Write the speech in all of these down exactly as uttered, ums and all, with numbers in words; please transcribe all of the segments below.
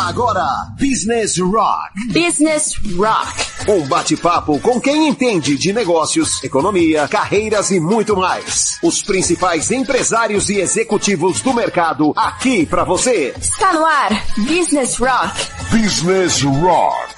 Agora, Business Rock. Business Rock. Um bate-papo com quem entende de negócios, economia, carreiras e muito mais. Os principais empresários e executivos do mercado aqui pra você. Está no ar, Business Rock. Business Rock.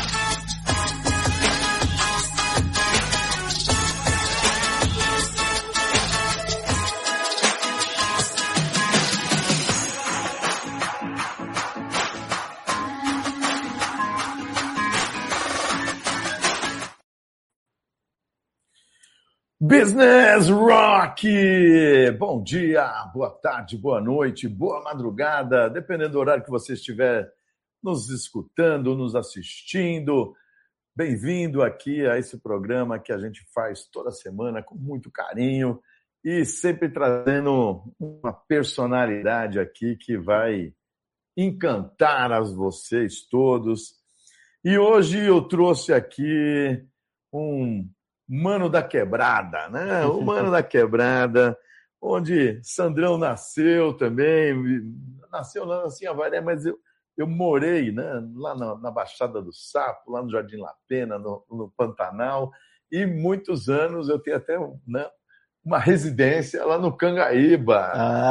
Business Rock! Bom dia, boa tarde, boa noite, boa madrugada, dependendo do horário que você estiver nos escutando, nos assistindo. Bem-vindo aqui a esse programa que a gente faz toda semana com muito carinho e sempre trazendo uma personalidade aqui que vai encantar a vocês todos. E hoje eu trouxe aqui um Mano da Quebrada, né? O Mano da Quebrada, onde Sandrão nasceu também, nasceu lá assim, Avaré, mas eu, eu morei, né? Lá na, na Baixada do Sapo, lá no Jardim La Pena, no, no Pantanal, e muitos anos eu tenho até, né, uma residência lá no Cangaíba.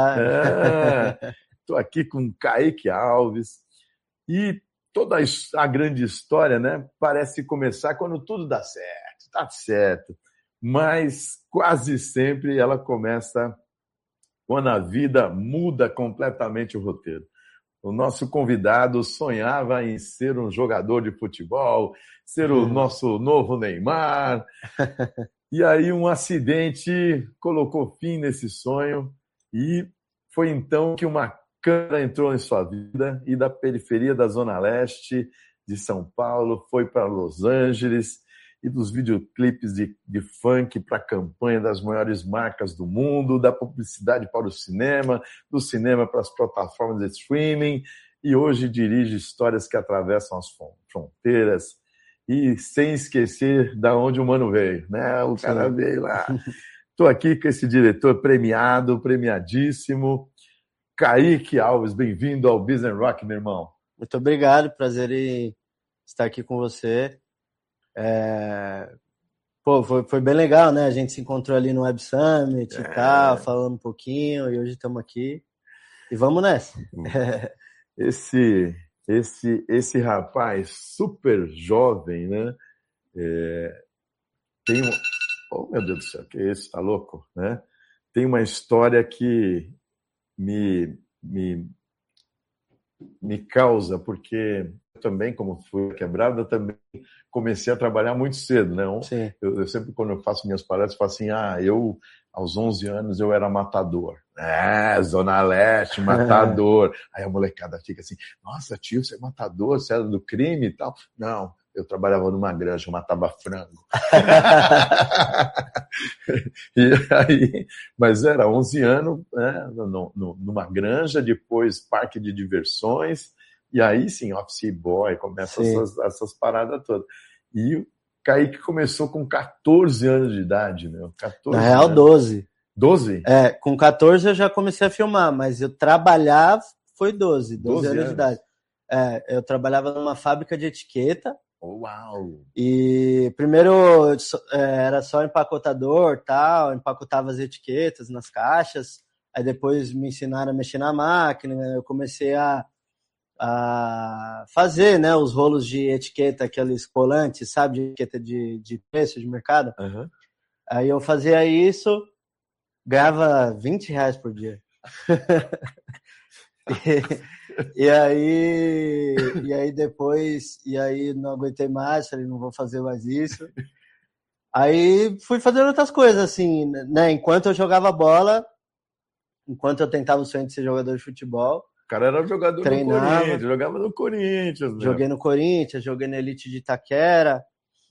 Ah. Estou é, aqui com Kaique Alves, e toda a grande história, né, parece começar quando tudo dá certo. Tá certo, mas quase sempre ela começa quando a vida muda completamente o roteiro. O nosso convidado sonhava em ser um jogador de futebol, ser o nosso novo Neymar, e aí um acidente colocou fim nesse sonho e foi então que uma câmera entrou em sua vida e da periferia da Zona Leste de São Paulo foi para Los Angeles, e dos videoclipes de, de funk para a campanha das maiores marcas do mundo, da publicidade para o cinema, do cinema para as plataformas de streaming, e hoje dirige histórias que atravessam as fronteiras, e sem esquecer de onde o mano veio, né? O cara Sim. veio lá. Estou aqui com esse diretor premiado, premiadíssimo, Kaique Alves. Bem-vindo ao Business Rock, meu irmão. Muito obrigado, prazer em estar aqui com você. É... Pô, foi, foi bem legal, né? A gente se encontrou ali no Web Summit é. e tal, falando um pouquinho, e hoje estamos aqui. E vamos nessa. Esse, esse, esse rapaz super jovem, né? É... Tem um... Oh, meu Deus do céu, que é isso? Tá louco, né? Tem uma história que me, me, me causa, porque eu também, como fui quebrado, eu também comecei a trabalhar muito cedo, né? Eu, eu sempre, quando eu faço minhas palestras, falo assim, ah, eu, aos onze anos, eu era matador. É, Zona Leste, matador. Aí a molecada fica assim, nossa, tio, você é matador, você era do crime e tal. Não, eu trabalhava numa granja, eu matava frango. E aí, mas era onze anos, né, no, no, numa granja, depois parque de diversões, e aí sim, office boy, começa essas, essas paradas todas. E o Kaique começou com catorze anos de idade, né? catorze, Na real, né? doze. doze? É, com catorze eu já comecei a filmar, mas eu trabalhar foi doze, doze, doze anos, anos de idade. É, eu trabalhava numa fábrica de etiqueta. Oh, uau! E primeiro é, era só empacotador, tal, empacotava as etiquetas nas caixas. Aí depois me ensinaram a mexer na máquina, eu comecei a a fazer, né, os rolos de etiqueta, aqueles colantes, sabe, de etiqueta de, de preço de mercado. Uhum. Aí eu fazia isso, ganhava vinte reais por dia. e, e aí e aí depois, e aí não aguentei mais, falei, não vou fazer mais isso. Aí fui fazendo outras coisas, assim, né, enquanto eu jogava bola, enquanto eu tentava o sonho de ser jogador de futebol. O cara era jogador treinava, no Corinthians, jogava no Corinthians. Né? Joguei no Corinthians, joguei na Elite de Itaquera.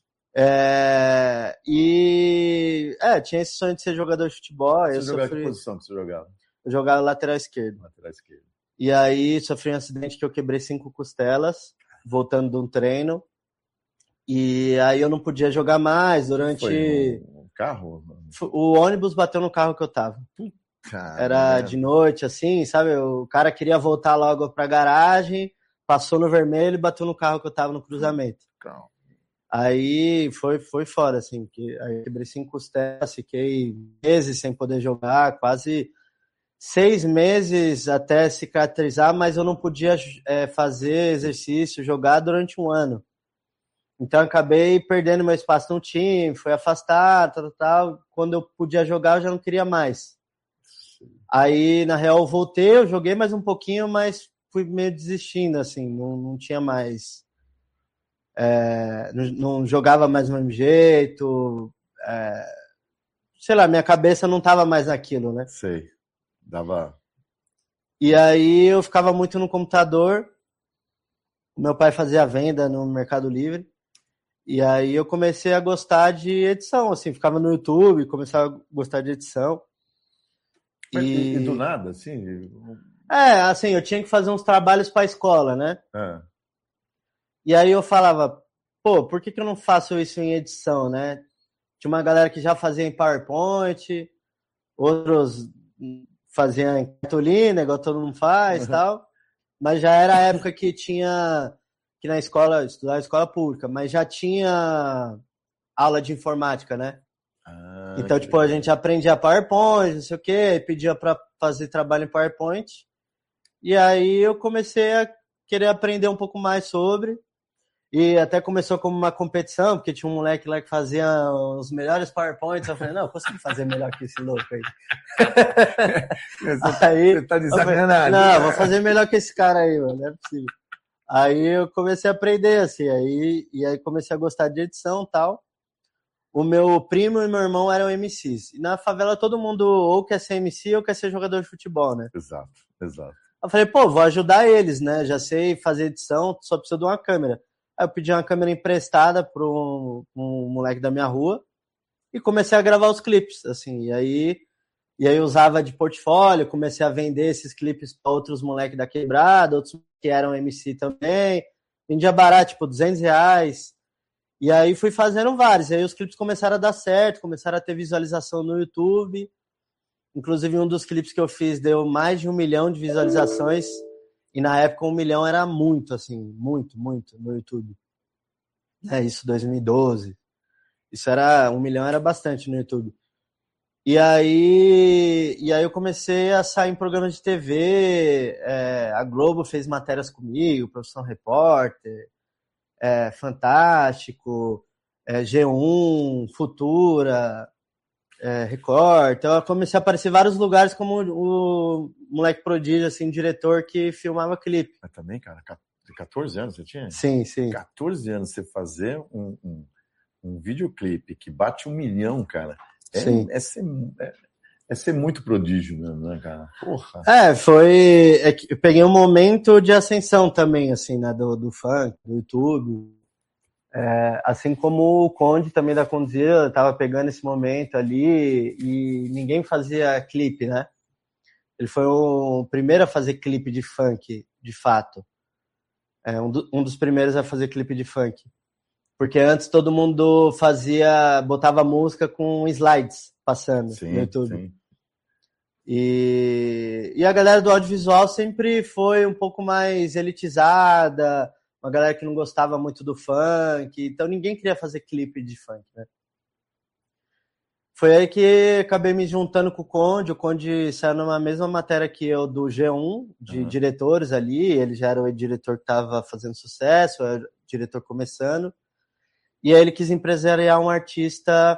É, e é, tinha esse sonho de ser jogador de futebol. Você eu jogava sofri, que posição que você jogava? Eu jogava lateral esquerdo. Lateral esquerdo. E aí sofri um acidente que eu quebrei cinco costelas, voltando de um treino. E aí eu não podia jogar mais durante... Foi um carro? O ônibus bateu no carro que eu tava. Caramba. Era de noite, assim, sabe? O cara queria voltar logo pra garagem, passou no vermelho e bateu no carro que eu tava no cruzamento. Calma. Aí foi, foi fora, assim, que, aí quebrei cinco costelas, fiquei meses sem poder jogar, quase seis meses até cicatrizar, mas eu não podia é, fazer exercício, jogar durante um ano. Então acabei perdendo meu espaço no time, fui afastado, tal, tal. Quando eu podia jogar, eu já não queria mais. Aí, na real, eu voltei, eu joguei mais um pouquinho, mas fui meio desistindo, assim, não, não tinha mais... É, não, não jogava mais do mesmo jeito, é, sei lá, minha cabeça não tava mais naquilo, né? Sei, dava... E aí eu ficava muito no computador, meu pai fazia venda no Mercado Livre, e aí eu comecei a gostar de edição, assim, ficava no YouTube, começava a gostar de edição. Mas, e... e do nada, assim? É, assim, eu tinha que fazer uns trabalhos para a escola, né? É. E aí eu falava, pô, por que, que eu não faço isso em edição, né? Tinha uma galera que já fazia em PowerPoint, outros faziam em cartolina, igual todo mundo faz e uhum. tal. Mas já era a época que tinha, que na escola, estudar escola pública, mas já tinha aula de informática, né? Ah, então, tipo, legal. A gente aprendia PowerPoint, não sei o quê, pedia para fazer trabalho em PowerPoint. E aí eu comecei a querer aprender um pouco mais sobre. E até começou como uma competição, porque tinha um moleque lá que fazia os melhores PowerPoints. Eu falei, não, eu consigo fazer melhor que esse louco aí. Você, aí, você tá de sacanagem. Não, vou fazer melhor que esse cara aí, mano, não é possível. Aí eu comecei a aprender, assim, aí, e aí comecei a gostar de edição e tal. O meu primo e meu irmão eram M Cs. E na favela todo mundo ou quer ser M C ou quer ser jogador de futebol, né? Exato, exato. Eu falei, pô, vou ajudar eles, né? Já sei fazer edição, só preciso de uma câmera. Aí eu pedi uma câmera emprestada para um, um moleque da minha rua e comecei a gravar os clipes, assim. E aí, e aí eu usava de portfólio, comecei a vender esses clipes para outros moleques da quebrada, outros que eram M C também. Vendia barato, tipo, duzentos reais. E aí fui fazendo vários. E aí os clipes começaram a dar certo, começaram a ter visualização no YouTube. Inclusive, um dos clipes que eu fiz deu mais de um milhão de visualizações. E na época, um milhão era muito, assim, muito, muito no YouTube. É isso, dois mil e doze. Isso era, um milhão era bastante no YouTube. E aí, e aí eu comecei a sair em programas de T V. É, a Globo fez matérias comigo, Profissão Repórter, é, Fantástico, é, G um, Futura... É, Record, então eu comecei a aparecer em vários lugares como o, o moleque prodígio, assim, diretor que filmava clipe. Mas também, cara, catorze anos você tinha? Sim, sim. catorze anos você fazer um, um, um videoclipe que bate um milhão, cara, é, sim. É, ser, é, é ser muito prodígio mesmo, né, cara? Porra. É, foi... É que eu peguei um momento de ascensão também, assim, né, do, do funk, do YouTube. É, assim como o Conde também da Condzilla estava pegando esse momento ali e ninguém fazia clipe, né? Ele foi o primeiro a fazer clipe de funk, de fato. É, um, do, um dos primeiros a fazer clipe de funk. Porque antes todo mundo fazia, botava música com slides passando sim, no YouTube. Sim. E, e a galera do audiovisual sempre foi um pouco mais elitizada, uma galera que não gostava muito do funk, então ninguém queria fazer clipe de funk, né? Foi aí que acabei me juntando com o Conde, o Conde saiu numa mesma matéria que eu do G um, de uhum. diretores ali, ele já era o diretor que estava fazendo sucesso, era o diretor começando, e aí ele quis empresariar um artista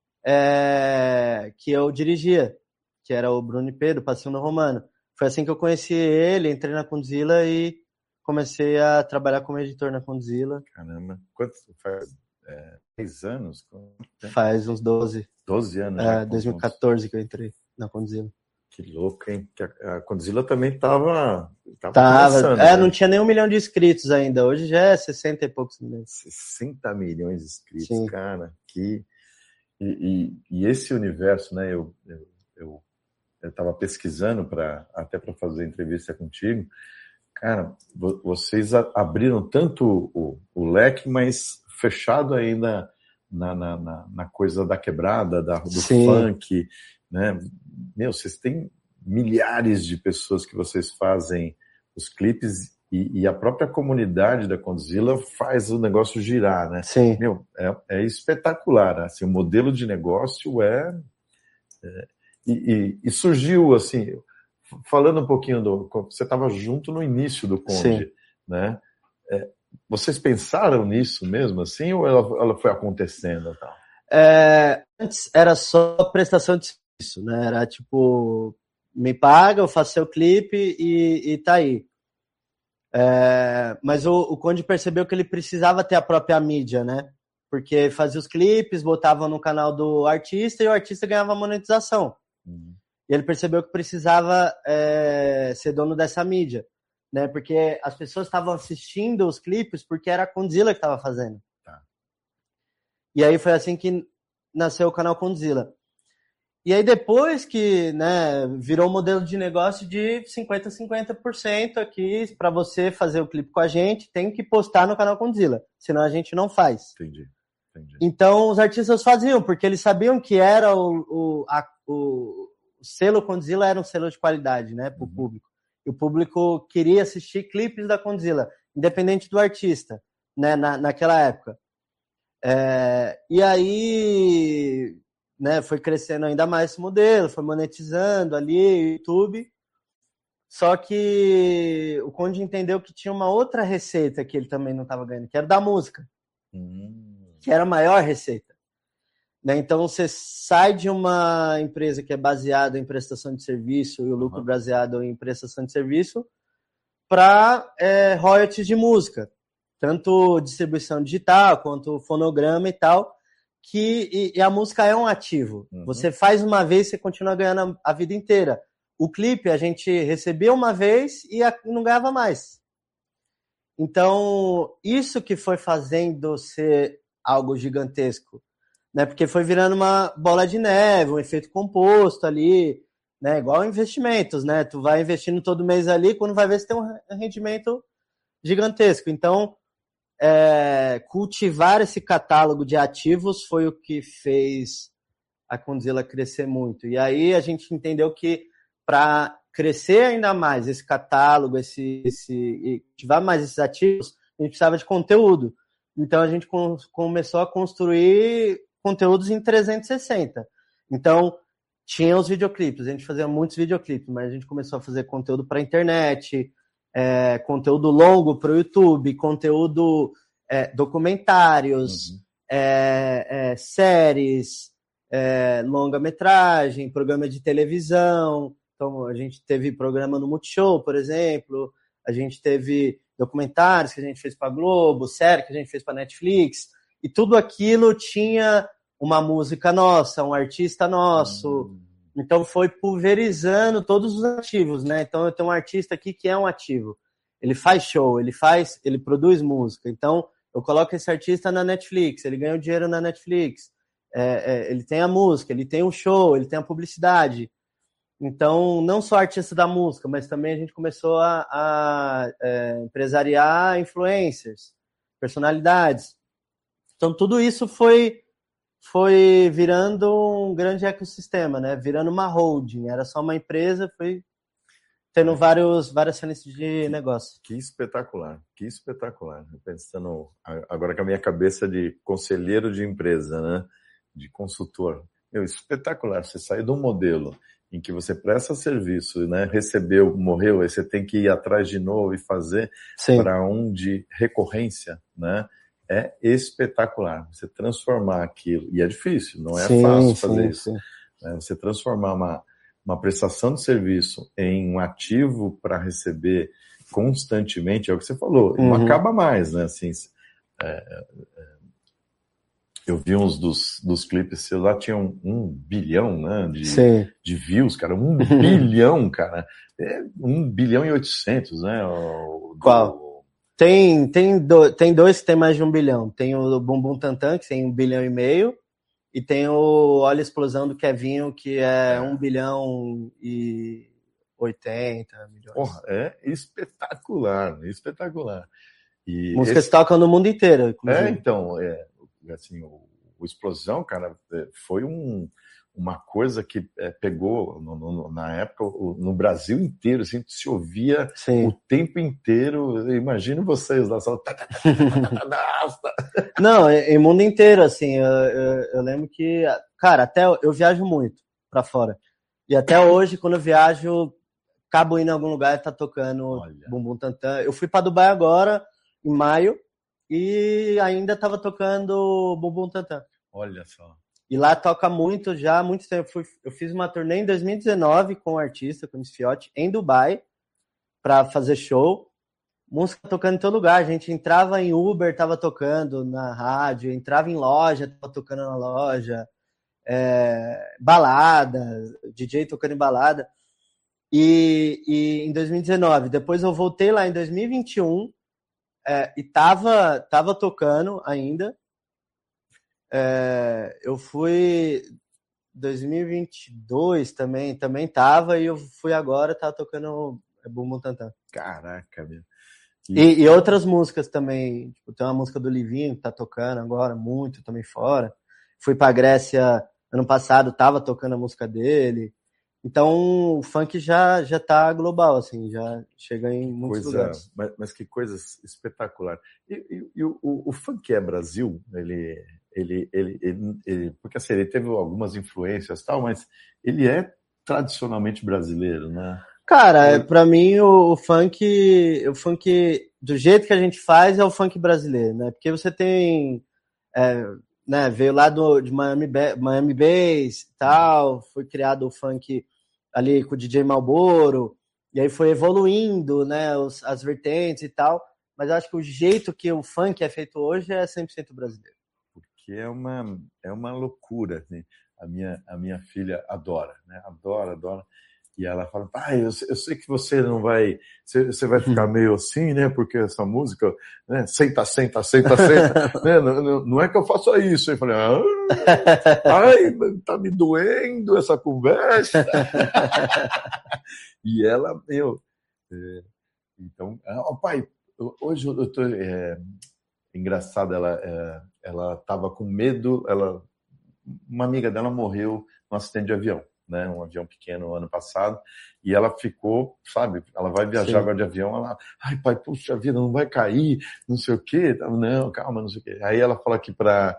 é, que eu dirigia, que era o Bruno Pedro, Passinho no Romano. Foi assim que eu conheci ele, entrei na Condzilla e comecei a trabalhar como editor na Condzilla. Caramba, quanto faz? É, dez anos? Faz uns doze. doze anos. É, dois mil e catorze que eu entrei na Condzilla. Que louco, hein? A Condzilla também tava... Tava, tava é, né? Não tinha nem um milhão de inscritos ainda. Hoje já é sessenta e poucos milhões. sessenta milhões de inscritos, sim. Cara. Que... E, e, e esse universo, né? Eu, eu, eu, eu tava pesquisando pra, até para fazer entrevista contigo. Cara, vocês abriram tanto o, o leque, mas fechado ainda na, na, na, na coisa da quebrada, da, do Sim. funk, né? Meu, vocês têm milhares de pessoas que vocês fazem os clipes E, e a própria comunidade da Condzilla faz o negócio girar, né? Sim. Meu, é, é espetacular, assim, o modelo de negócio é... é e, e, e surgiu, assim, falando um pouquinho do... Você estava junto no início do Conde, Sim. né? É, vocês pensaram nisso mesmo, assim, ou ela, ela foi acontecendo e tal? É, antes era só prestação de serviço, né? Era tipo, me paga, eu faço seu clipe e, e tá aí. É, mas o, o Conde percebeu que ele precisava ter a própria mídia, né? Porque fazia os clipes, botava no canal do artista e o artista ganhava monetização. Uhum. E ele percebeu que precisava é, ser dono dessa mídia, né? Porque as pessoas estavam assistindo os clipes porque era a Condzilla que estava fazendo. Tá. E aí foi assim que nasceu o canal Condzilla. E aí depois que, né, virou um modelo de negócio de cinquenta a cinquenta por cento aqui, para você fazer o clipe com a gente, tem que postar no canal Condzilla, senão a gente não faz. Entendi, entendi. Então os artistas faziam, porque eles sabiam que era o, o, a, o, o selo Condzilla era um selo de qualidade, né, para o uhum. público. E o público queria assistir clipes da Condzilla, independente do artista, né, na, naquela época. É, e aí... Né, foi crescendo ainda mais esse modelo, foi monetizando ali, YouTube. Só que o Conde entendeu que tinha uma outra receita que ele também não estava ganhando, que era da música, hum. que era a maior receita. Né, então você sai de uma empresa que é baseada em prestação de serviço e o lucro uhum. baseado em prestação de serviço para é, royalties de música, tanto distribuição digital quanto fonograma e tal. Que e, e a música é um ativo. Uhum. Você faz uma vez, você continua ganhando a, a vida inteira. O clipe a gente recebia uma vez e a, não ganhava mais. Então, isso que foi fazendo ser algo gigantesco, né? Porque foi virando uma bola de neve, um efeito composto ali, né? Igual investimentos, né? Tu vai investindo todo mês ali, quando vai ver você tem um rendimento gigantesco. Então, É, cultivar esse catálogo de ativos foi o que fez a Condzilla crescer muito. E aí a gente entendeu que para crescer ainda mais esse catálogo, esse, esse, e cultivar mais esses ativos, a gente precisava de conteúdo. Então a gente com, começou a construir conteúdos em trezentos e sessenta. Então tinha os videoclipes, a gente fazia muitos videoclipes, mas a gente começou a fazer conteúdo para a internet, É, conteúdo longo para o YouTube, conteúdo é, documentários, uhum. é, é, séries, é, longa-metragem, programa de televisão. Então, a gente teve programa no Multishow, por exemplo, a gente teve documentários que a gente fez para a Globo, série que a gente fez para a Netflix, e tudo aquilo tinha uma música nossa, um artista nosso. Uhum. Então foi pulverizando todos os ativos, né? Então eu tenho um artista aqui que é um ativo. Ele faz show, ele faz, ele produz música. Então eu coloco esse artista na Netflix, ele ganha o dinheiro na Netflix. É, é, ele tem a música, ele tem o show, ele tem a publicidade. Então não só artista da música, mas também a gente começou a, a é, empresariar influencers, personalidades. Então tudo isso foi foi virando um grande ecossistema, né? Virando uma holding. Era só uma empresa, foi tendo vários, várias frentes de negócio. Que espetacular, que espetacular. Pensando agora com a minha cabeça de conselheiro de empresa, né? De consultor. Meu, espetacular. Você sair de um modelo em que você presta serviço, né? Recebeu, morreu, aí você tem que ir atrás de novo e fazer para um de recorrência, né? É espetacular. Você transformar aquilo, e é difícil, não é sim, fácil fazer sim, isso. Sim. É, você transformar uma, uma prestação de serviço em um ativo para receber constantemente, é o que você falou, uhum. não acaba mais, né? Assim, é, é, eu vi uns dos, dos clipes, sei lá, tinham um bilhão, né, de, de views, cara, um bilhão, cara, é um bilhão e oitocentos, né? O, Qual? Do, Tem, tem, do, tem dois que tem mais de um bilhão. Tem o Bumbum Tantan, que tem um bilhão e meio, e tem o Olha a Explosão do Kevinho, que é, é. um bilhão e oitenta milhões. Porra, é espetacular, espetacular. E músicas esse... tocam no mundo inteiro, inclusive. É, então, é, assim, o, o Explosão, cara, foi um, uma coisa que é, pegou no, no, na época no Brasil inteiro, assim, se ouvia Sim. o tempo inteiro. Imagino vocês lá só... Não, em mundo inteiro, assim, eu, eu, eu lembro que, cara, até eu viajo muito pra fora, e até hoje quando eu viajo, acabo indo em algum lugar e tá tocando Olha. Bumbum Tantan. Eu fui pra Dubai agora, em maio, e ainda tava tocando Bumbum Tantan. Olha só. E lá toca muito já, há muito tempo. Eu, fui, eu fiz uma turnê em dois mil e dezenove com um artista, com o Miss Fiote, em Dubai, para fazer show. Música tocando em todo lugar. A gente entrava em Uber, tava tocando na rádio, entrava em loja, tava tocando na loja, é, balada, D J tocando em balada. E, e em dois mil e dezenove, depois eu voltei lá em dois mil e vinte e um é, e tava, tava tocando ainda. É, eu fui dois mil e vinte e dois também, também tava, e eu fui agora, tava tocando Bumbum Tantan. Caraca, meu. E, e outras músicas também, tipo, tem uma música do Livinho que tá tocando agora muito também fora. Fui pra Grécia ano passado, tava tocando a música dele. Então o funk já, já tá global, assim, já chega em muitos coisa, lugares. Mas, mas que coisa espetacular. E, e, e o, o, o funk é Brasil, ele... Ele, ele, ele, ele, porque assim, ele teve algumas influências e tal, mas ele é tradicionalmente brasileiro, né? Cara, eu... para mim o, o funk, o funk do jeito que a gente faz é o funk brasileiro, né? Porque você tem, é, né? Veio lá do, de Miami, Miami Bass e tal, foi criado o funk ali com o D J Malboro, e aí foi evoluindo, né? Os, as vertentes e tal. Mas eu acho que o jeito que o funk é feito hoje é cem por cento brasileiro. Que é uma, é uma loucura, né? A minha, a minha filha adora, né? Adora, adora. E ela fala, pai, eu, eu sei que você não vai, você, você vai ficar meio assim, né? Porque essa música, né? Senta, senta, senta, senta. né? não, não, não é que eu faça isso. Eu falei, ah, ai, tá me doendo essa conversa. E ela, meu, é, então, oh, pai, hoje eu tô... É, engraçado, ela é, ela estava com medo, ela, uma amiga dela morreu num acidente de avião, né, um avião pequeno ano passado, e ela ficou, sabe, ela vai viajar agora de avião, ela, ai pai, puxa vida, não vai cair, não sei o quê, não, calma, não sei o quê. Aí ela fala aqui para,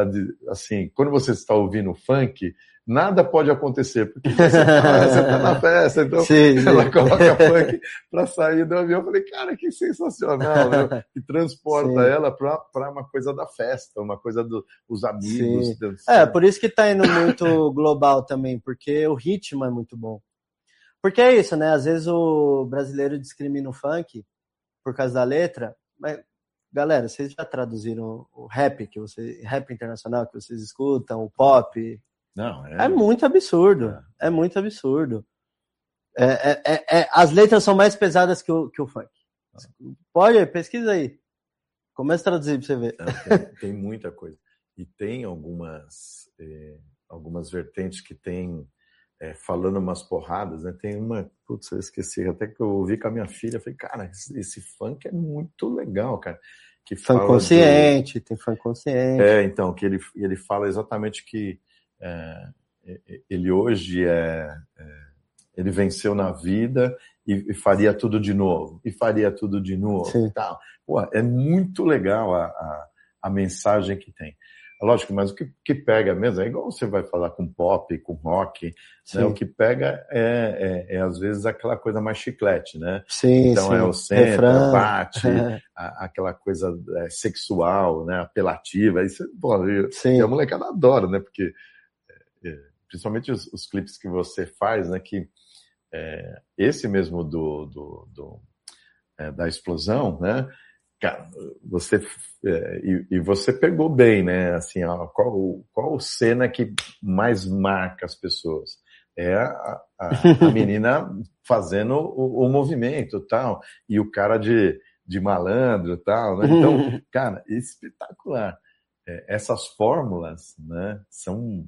assim, quando você está ouvindo funk, nada pode acontecer, porque você está tá na festa, então sim, ela sim. coloca funk para sair do avião. Eu falei, cara, que sensacional, né? Que transporta sim. ela para uma coisa da festa, uma coisa dos do, amigos. Do, é, por isso que tá indo muito global também, porque o ritmo é muito bom. Porque é isso, né? Às vezes o brasileiro discrimina o funk por causa da letra, mas, galera, vocês já traduziram o rap, que você, rap internacional que vocês escutam, o pop... Não, é... é muito absurdo, é, é muito absurdo. É, é, é, é, as letras são mais pesadas que o, que o funk. Pode, pesquisa aí. Começa a traduzir pra você ver. É, tem, tem muita coisa. E tem algumas, é, algumas vertentes que tem, é, falando umas porradas, né? Tem uma, putz, eu esqueci, até que eu ouvi com a minha filha, eu falei, cara, esse, esse funk é muito legal, cara. Que funk consciente, do... tem funk consciente. É, então, que ele, ele fala exatamente que É, ele hoje é, é ele venceu na vida e, e faria tudo de novo e faria tudo de novo e tal. Pô, é muito legal a, a, a mensagem que tem. Lógico, mas o que, que pega mesmo é igual você vai falar com pop, com rock, né? O que pega é, é, é às vezes aquela coisa mais chiclete, né? Sim, então sim. É o centro, bate, a, aquela coisa é, sexual, né? Apelativa. Isso, pô, e a molecada adora, né? Porque principalmente os, os clipes que você faz, né, que é, esse mesmo do, do, do é, da explosão, né, cara, você é, e, e você pegou bem, né, assim, ó, qual, qual cena que mais marca as pessoas? É a, a, a menina fazendo o, o movimento, tal, e o cara de, de malandro, tal, né, então, cara, espetacular. É, essas fórmulas, né, são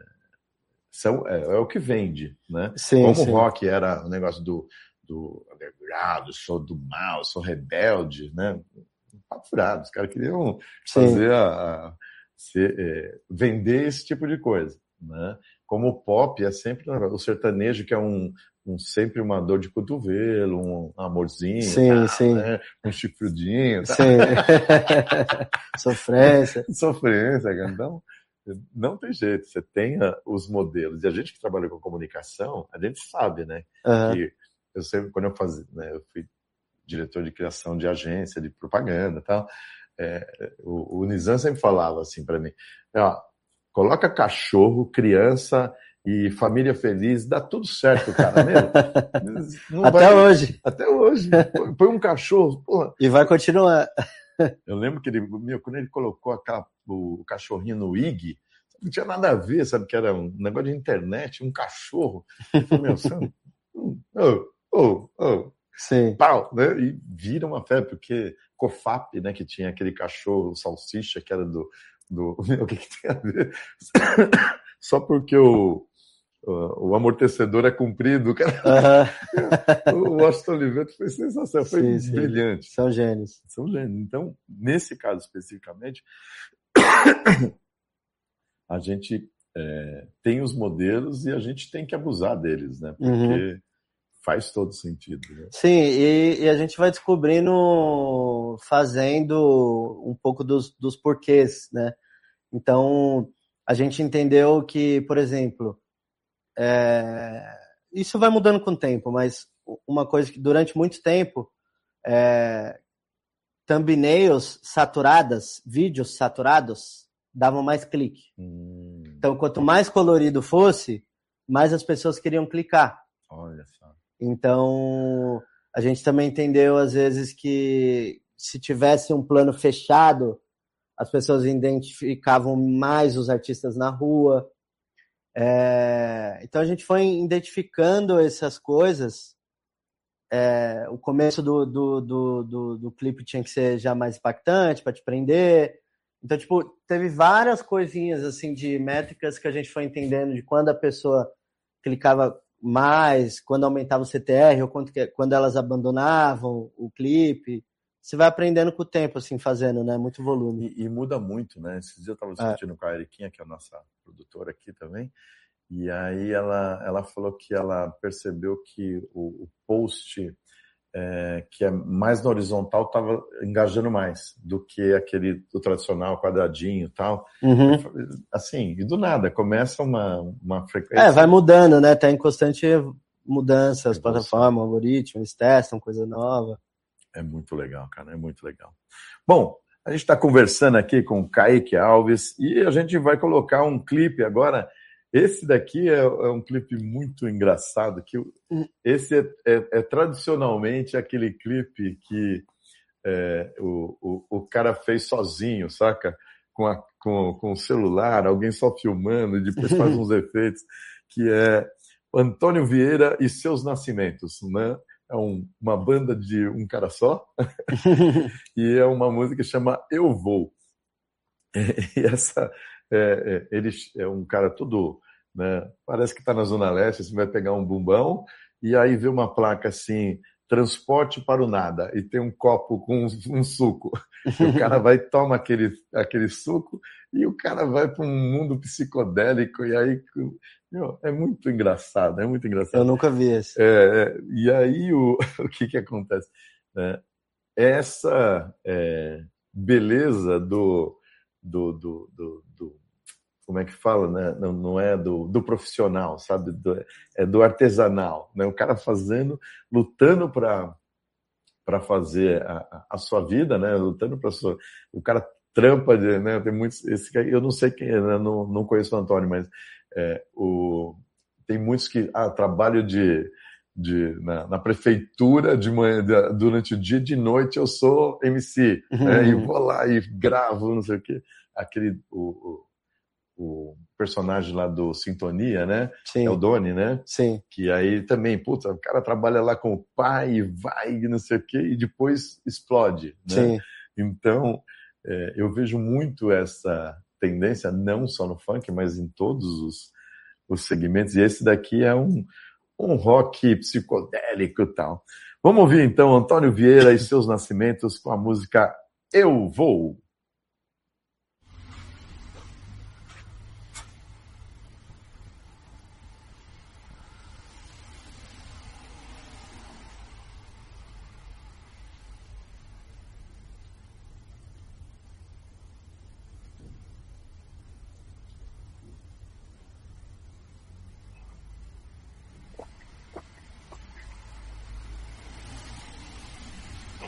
São, é, é o que vende, né? Sim, Como sim. o rock era o negócio do, do underground, sou do mal, sou rebelde, né? Papo furado, os caras queriam fazer a, a ser, é, vender esse tipo de coisa, né? como o pop é sempre o sertanejo, que é um, um sempre uma dor de cotovelo, um amorzinho, sim, tá, sim. Né? Um chifrudinho. Tá? Sim. Sofrência. Sofrência, então não tem jeito, você tem os modelos. E a gente que trabalha com comunicação, a gente sabe, né? Uhum. Que eu sempre, quando eu fazia, né, eu fui diretor de criação de agência, de propaganda e tal, é, o, o Nizam sempre falava assim para mim, ó, coloca cachorro, criança e família feliz, dá tudo certo, cara. Meu, não até vai, hoje. Até hoje. Põe um cachorro, porra. E vai continuar. Eu lembro que ele, meu, quando ele colocou aquela, o cachorrinho no I G, não tinha nada a ver, sabe? Que era um negócio de internet, um cachorro. Eu falei, meu, sabe? Oh, oh, oh. Sim. Pau, né? E vira uma febre, porque Cofap, né? Que tinha aquele cachorro, salsicha, que era do. do meu, o que, que tem a ver? Só porque o. O amortecedor é comprido, cara. Uhum. O Washington Oliveira foi sensacional, foi sim, sim. brilhante. São gênios. São gênios. Então, nesse caso especificamente, a gente é, tem os modelos e a gente tem que abusar deles, né? Porque uhum. faz todo sentido. Né? Sim, e, e a gente vai descobrindo, fazendo um pouco dos, dos porquês, né? Então, a gente entendeu que, por exemplo, É, isso vai mudando com o tempo, mas uma coisa que durante muito tempo é, thumbnails saturadas, vídeos saturados, davam mais clique. Hum. Então, quanto mais colorido fosse, mais as pessoas queriam clicar. Olha só. Então, a gente também entendeu, às vezes, que se tivesse um plano fechado, as pessoas identificavam mais os artistas na rua. É, então a gente foi identificando essas coisas. É, o começo do, do, do, do, do clipe tinha que ser já mais impactante para te prender. Então, tipo, teve várias coisinhas assim de métricas que a gente foi entendendo de quando a pessoa clicava mais, quando aumentava o C T R, ou quando, quando elas abandonavam o clipe. Você vai aprendendo com o tempo, assim, fazendo, né? Muito volume. E, e muda muito, né? Esses dias eu estava discutindo é. com a Eriquinha, que é a nossa produtora aqui também, e aí ela, ela falou que ela percebeu que o, o post é, que é mais na horizontal estava engajando mais do que aquele do tradicional quadradinho e tal. Uhum. Assim, e do nada, começa uma, uma frequência... É, vai mudando, né? Tá em constante mudança, as plataformas, algoritmos, eles testam coisa nova. É muito legal, cara, é muito legal. Bom, a gente está conversando aqui com o Kaique Alves e a gente vai colocar um clipe agora. Esse daqui é, é um clipe muito engraçado. Que esse é, é, é tradicionalmente aquele clipe que é, o, o, o cara fez sozinho, saca? Com, a, com, com o celular, alguém só filmando e depois faz uns efeitos, que é Antônio Vieira e Seus Nascimentos, né? É um, uma banda de um cara só, e é uma música que chama Eu Vou. E essa, é, é, ele é um cara todo, né, parece que está na Zona Leste, você vai pegar um bumbão, e aí vê uma placa assim, transporte para o nada, e tem um copo com um, um suco. E o cara vai, toma aquele, aquele suco, e o cara vai para um mundo psicodélico, e aí... Meu, é muito engraçado, é muito engraçado. Eu nunca vi esse. É, e aí, o, o que que acontece? É, essa é, beleza do, do, do, do, do... Como é que fala, né? Não, não é do, do profissional, sabe? Do, é do artesanal, né? O cara fazendo, lutando para para fazer a, a sua vida, né? Lutando para sua... O cara trampa, de, né? Tem muitos... Esse, eu não sei quem é, né? não, não conheço o Antônio, mas... É, o, tem muitos que ah, trabalho de, de, na, na prefeitura de manhã, de, durante o dia, de noite eu sou M C, uhum. né, e vou lá e gravo, não sei o quê. Aquele, o, o, o personagem lá do Sintonia, né? Sim. É o Doni, né? Sim. Que aí também, puta, o cara trabalha lá com o pai e vai, não sei o quê, e depois explode, né? Sim. Então, é, eu vejo muito essa tendência, não só no funk, mas em todos os, os segmentos. E esse daqui é um, um rock psicodélico e tal. Vamos ouvir então Antônio Vieira e Seus Nascimentos com a música Eu Vou.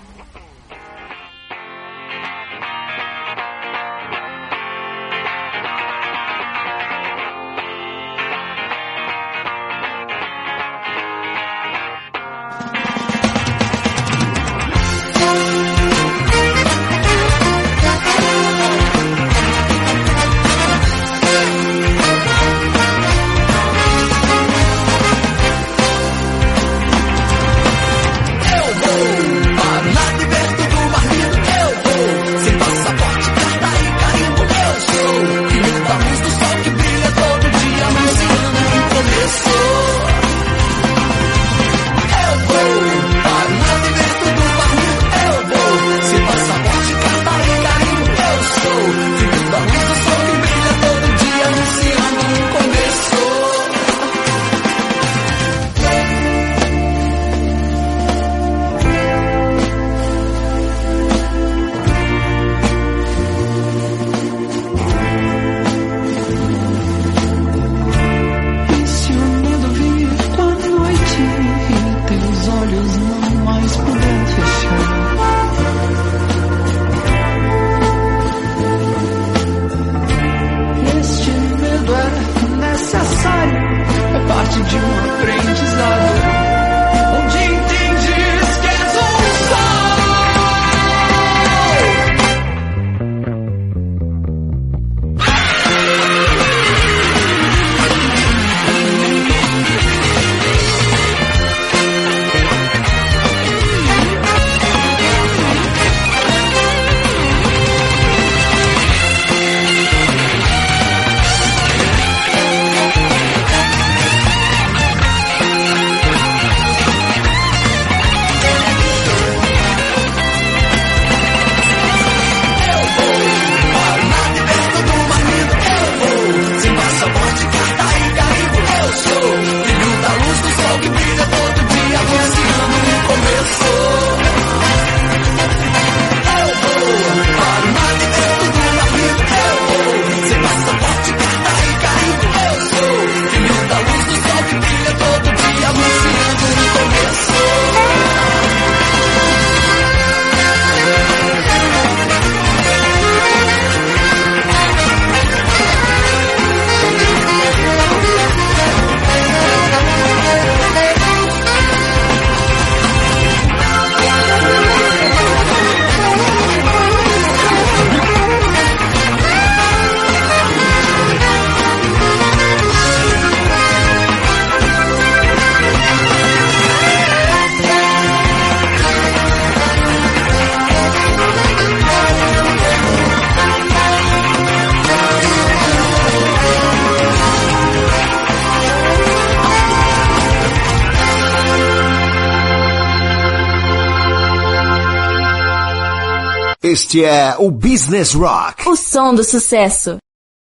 Este é o Business Rock. O som do sucesso.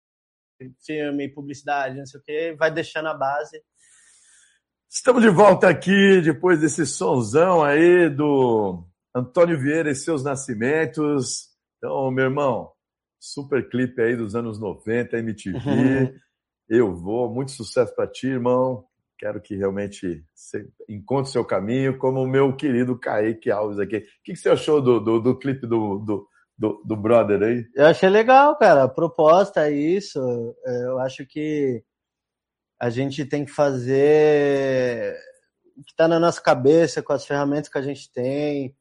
Filme, publicidade, não sei o que, vai deixando a base. Estamos de volta aqui, depois desse sonzão aí do Antônio Vieira e seus nascimentos. Então, meu irmão, super clipe aí dos anos noventa, M T V. Eu vou, muito sucesso para ti, irmão. Quero que realmente você encontre seu caminho, como o meu querido Kaique Alves aqui. O que você achou do, do, do clipe do, do, do, do brother aí? Eu achei legal, cara. A proposta é isso. Eu acho que a gente tem que fazer o que está na nossa cabeça, com as ferramentas que a gente tem.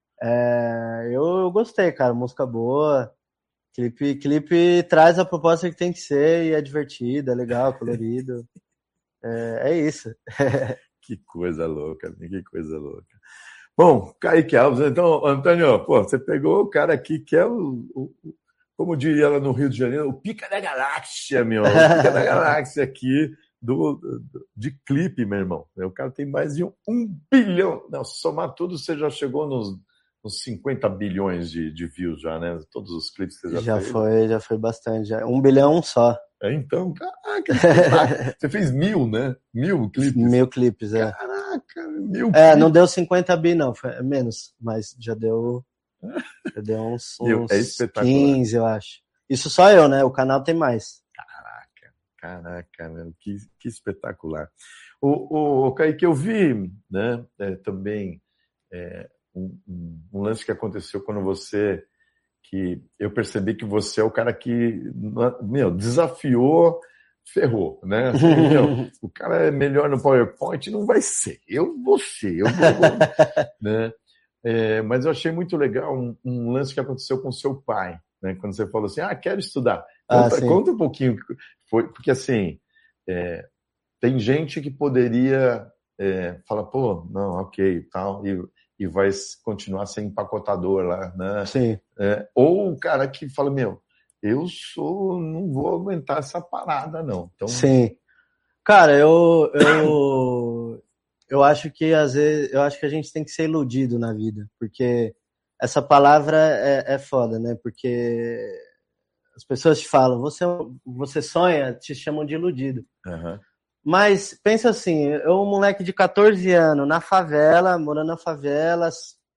É, eu, eu gostei, cara. Música boa. Clipe, clipe traz a proposta que tem que ser e é divertido, é legal, colorido. É, é isso. Que coisa louca, que coisa louca. Bom, Kaique Alves, então, Antônio, pô, você pegou o cara aqui que é o, o como diria lá no Rio de Janeiro, o pica da galáxia, meu, o pica da galáxia aqui do, do, de clipe, meu irmão. O cara tem mais de um, um bilhão, não, somar tudo, você já chegou nos, nos cinquenta bilhões de, de views já, né? Todos os clipes que você já, já fez. Foi, já foi bastante, já. Um bilhão só. É, então, caraca, você fez mil, né? Mil clipes. Mil clipes, é. Caraca, mil É, clipes. não deu cinquenta bi, não, foi menos, mas já deu, já deu uns, uns é quinze, eu acho. Isso só eu, né? O canal tem mais. Caraca, caraca, meu, que, que espetacular. O, o, o Kaique, eu vi, né, é, também é, um, um, um lance que aconteceu quando você, que eu percebi que você é o cara que, meu, desafiou, ferrou, né? Assim, meu, o cara é melhor no PowerPoint, não vai ser, eu vou ser, eu vou, né? É, mas eu achei muito legal um, um lance que aconteceu com seu pai, né? Quando você falou assim, ah, quero estudar. Conta, ah, conta um pouquinho, foi, porque assim, é, tem gente que poderia é, falar, pô, não, ok, tal, e, e vai continuar sendo empacotador lá, né? Sim. É, ou o cara que fala, meu, eu sou, não vou aguentar essa parada, não. Então... Sim. Cara, eu, eu, eu acho que às vezes, eu acho que a gente tem que ser iludido na vida, porque essa palavra é, é foda, né? Porque as pessoas te falam, você, você sonha, te chamam de iludido. Uhum. Mas pensa assim, eu, um moleque de catorze anos, na favela, morando na favela,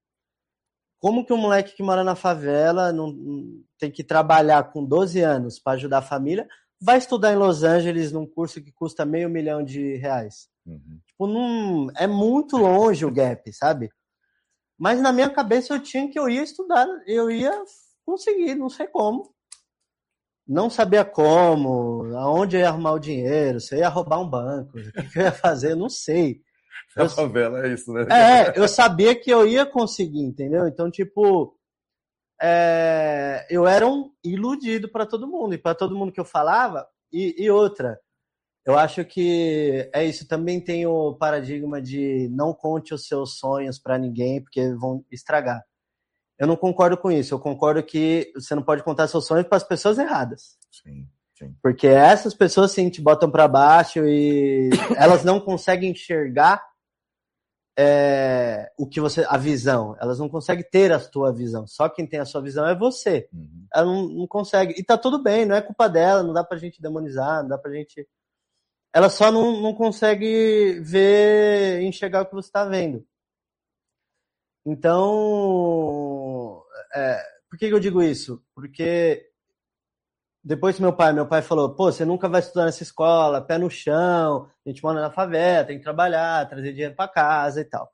como que um moleque que mora na favela não, tem que trabalhar com doze anos para ajudar a família, vai estudar em Los Angeles num curso que custa meio milhão de reais? Uhum. Tipo, não, é muito longe o gap, sabe? Mas na minha cabeça eu tinha que eu ia estudar, eu ia conseguir, não sei como. Não sabia como, aonde eu ia arrumar o dinheiro, se eu ia roubar um banco, o que eu ia fazer, eu não sei. A favela é isso, né? É, eu sabia que eu ia conseguir, entendeu? Então, tipo, é, eu era um iludido para todo mundo, e para todo mundo que eu falava, e, e outra, eu acho que é isso, também tem o paradigma de não conte os seus sonhos para ninguém, porque vão estragar. Eu não concordo com isso, eu concordo que você não pode contar seus sonhos para as pessoas erradas. Sim, sim. Porque essas pessoas, sim, te botam para baixo e elas não conseguem enxergar é, o que você, a visão. Elas não conseguem ter a tua visão. Só quem tem a sua visão é você. Uhum. Ela não, não consegue. E tá tudo bem, não é culpa dela, não dá pra gente demonizar, não dá pra gente... Ela só não, não consegue ver, enxergar o que você tá vendo. Então, é, por que eu digo isso? Porque depois que meu pai, meu pai falou, pô, você nunca vai estudar nessa escola, pé no chão, a gente mora na favela, tem que trabalhar, trazer dinheiro para casa e tal.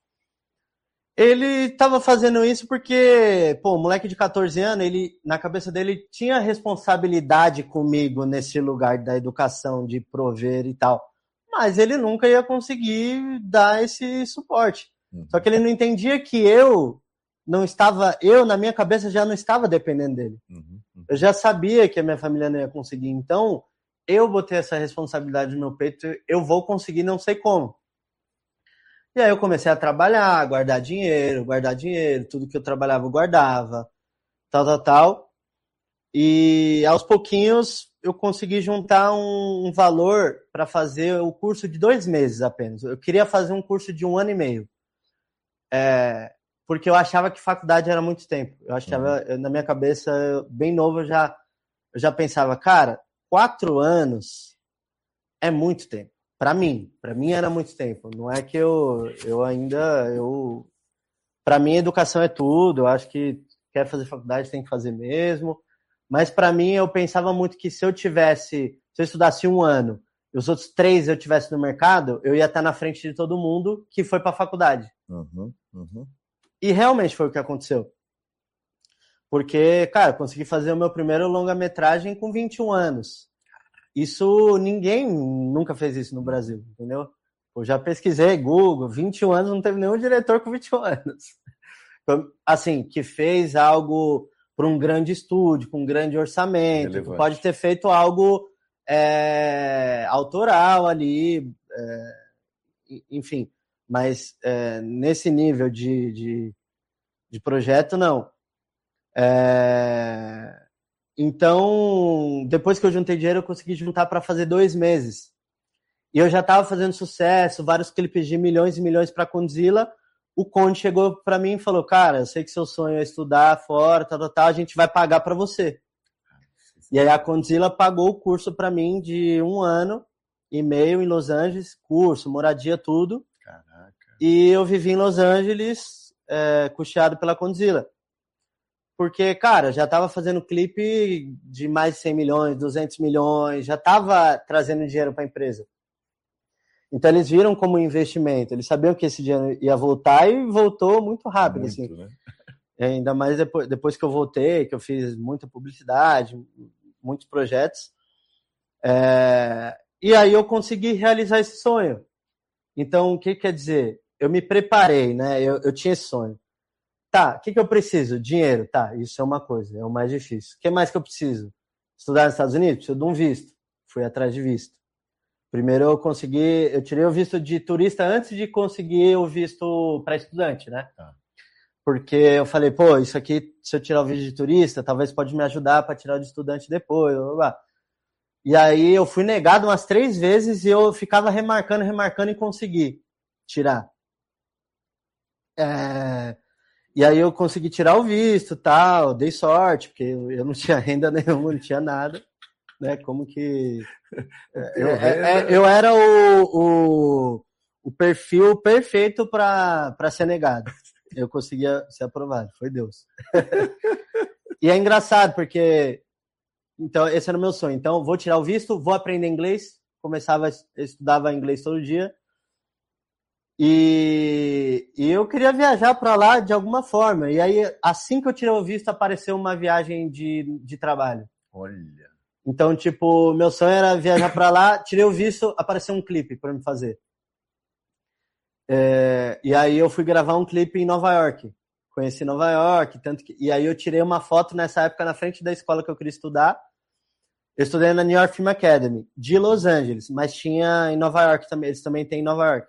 Ele tava fazendo isso porque, pô, o moleque de catorze anos, ele, na cabeça dele, tinha responsabilidade comigo nesse lugar da educação, de prover e tal. Mas ele nunca ia conseguir dar esse suporte. Só que ele não entendia que eu não estava, eu na minha cabeça já não estava dependendo dele. Uhum, uhum. Eu já sabia que a minha família não ia conseguir. Então, eu botei essa responsabilidade no meu peito, eu vou conseguir, não sei como. E aí eu comecei a trabalhar, guardar dinheiro, guardar dinheiro, tudo que eu trabalhava eu guardava, tal, tal, tal. E aos pouquinhos eu consegui juntar um, um valor para fazer o curso de dois meses apenas. Eu queria fazer um curso de um ano e meio. É, porque eu achava que faculdade era muito tempo. Eu achava, uhum. Na minha cabeça, bem novo, eu já, eu já pensava, cara, quatro anos é muito tempo. Para mim, para mim era muito tempo. Não é que eu, eu ainda, eu, para mim educação é tudo. Eu acho que quer fazer faculdade tem que fazer mesmo. Mas para mim eu pensava muito que se eu tivesse, se eu estudasse um ano, e os outros três eu tivesse no mercado, eu ia estar na frente de todo mundo que foi para a faculdade. Uhum, uhum. E realmente foi o que aconteceu. Porque, cara, eu consegui fazer o meu primeiro longa-metragem com vinte e um anos. Isso, ninguém nunca fez isso no Brasil, entendeu? Eu já pesquisei, Google, vinte e um anos, não teve nenhum diretor com vinte e um anos. Assim, que fez algo para um grande estúdio, com um grande orçamento, pode ter feito algo é, autoral ali, é, enfim, mas é, nesse nível de, de, de projeto, não. É, então, depois que eu juntei dinheiro, eu consegui juntar para fazer dois meses. E eu já estava fazendo sucesso, vários clipes de milhões e milhões para a Condzilla. O Conde chegou para mim e falou, cara, eu sei que seu sonho é estudar fora, tal, tal, tal, a gente vai pagar para você. E aí a Condzilla pagou o curso para mim de um ano e meio em Los Angeles, curso, moradia, tudo. Caraca. E eu vivi em Los Angeles, é, custeado pela Condzilla. Porque, cara, já tava fazendo clipe de mais de cem milhões, duzentos milhões, já tava trazendo dinheiro para a empresa. Então eles viram como investimento, eles sabiam que esse dinheiro ia voltar e voltou muito rápido, muito, assim. Né? Ainda mais depois, depois que eu voltei, que eu fiz muita publicidade, muitos projetos. É... E aí eu consegui realizar esse sonho. Então, o que quer dizer? Eu me preparei, né? Eu, eu tinha esse sonho. Tá, o que, que eu preciso? Dinheiro, tá, isso é uma coisa, é o mais difícil. O que mais que eu preciso? Estudar nos Estados Unidos? Preciso de um visto. Fui atrás de visto. Primeiro eu consegui, eu tirei o visto de turista antes de conseguir o visto para estudante, né? Ah. Porque eu falei, pô, isso aqui, se eu tirar o visto de turista, talvez pode me ajudar para tirar o de estudante depois. Blá, blá. E aí eu fui negado umas três vezes e eu ficava remarcando, remarcando e consegui tirar. É... E aí eu consegui tirar o visto, tal, dei sorte, porque eu não tinha renda nenhuma, não tinha nada. Né, como que eu, é, é, eu era o, o, o perfil perfeito para ser negado. Eu conseguia ser aprovado, foi Deus. E é engraçado porque então esse era o meu sonho. Então vou tirar o visto, vou aprender inglês. Começava, estudava inglês todo dia e, e eu queria viajar para lá de alguma forma. E aí assim que eu tirei o visto apareceu uma viagem de, de trabalho. Olha. Então, tipo, meu sonho era viajar pra lá, tirei o visto, apareceu um clipe pra me fazer. É, e aí eu fui gravar um clipe em Nova York. Conheci Nova York, tanto que, e aí eu tirei uma foto nessa época na frente da escola que eu queria estudar. Eu estudei na New York Film Academy, de Los Angeles, mas tinha em Nova York também, eles também têm em Nova York.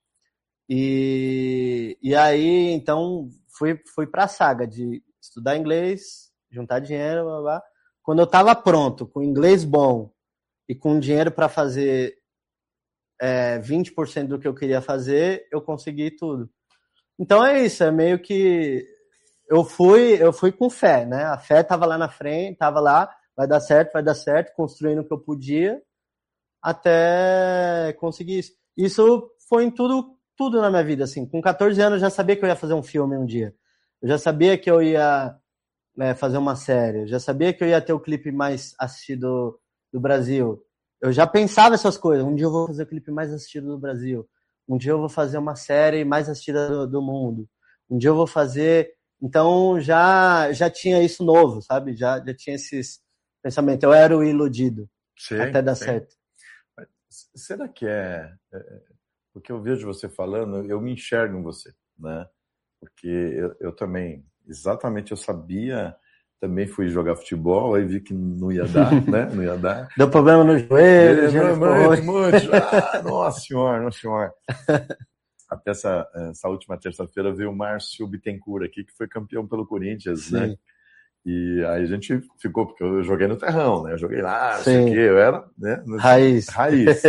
E, e aí, então, fui, fui pra saga de estudar inglês, juntar dinheiro, blá, blá. Quando eu estava pronto, com inglês bom e com dinheiro para fazer é, vinte por cento do que eu queria fazer, eu consegui tudo. Então é isso, é meio que eu fui, eu fui com fé, né? A fé estava lá na frente, estava lá, vai dar certo, vai dar certo, construindo o que eu podia até conseguir isso. Isso foi em tudo, tudo na minha vida, assim. Com catorze anos eu já sabia que eu ia fazer um filme um dia. Eu já sabia que eu ia É, fazer uma série. Eu já sabia que eu ia ter o clipe mais assistido do Brasil. Eu já pensava essas coisas. Um dia eu vou fazer o clipe mais assistido do Brasil. Um dia eu vou fazer uma série mais assistida do, do mundo. Um dia eu vou fazer... Então, já, já tinha isso novo, sabe? Já, já tinha esses pensamentos. Eu era o iludido. Sim, até dar sim. certo. Mas será que é... é... Porque eu vejo você falando, eu me enxergo em você, né? Porque eu, eu também... Exatamente, eu sabia, também fui jogar futebol, aí vi que não ia dar, né? Não ia dar. Deu problema no joelho, Deu muito, muito. Ah, nossa senhora, nossa senhora. Até essa, essa última terça-feira veio o Márcio Bittencourt aqui, que foi campeão pelo Corinthians, Sim. né? E aí a gente ficou, porque eu joguei no terrão, né? Eu joguei lá, não sei o quê, eu era, né? Raiz. Raiz.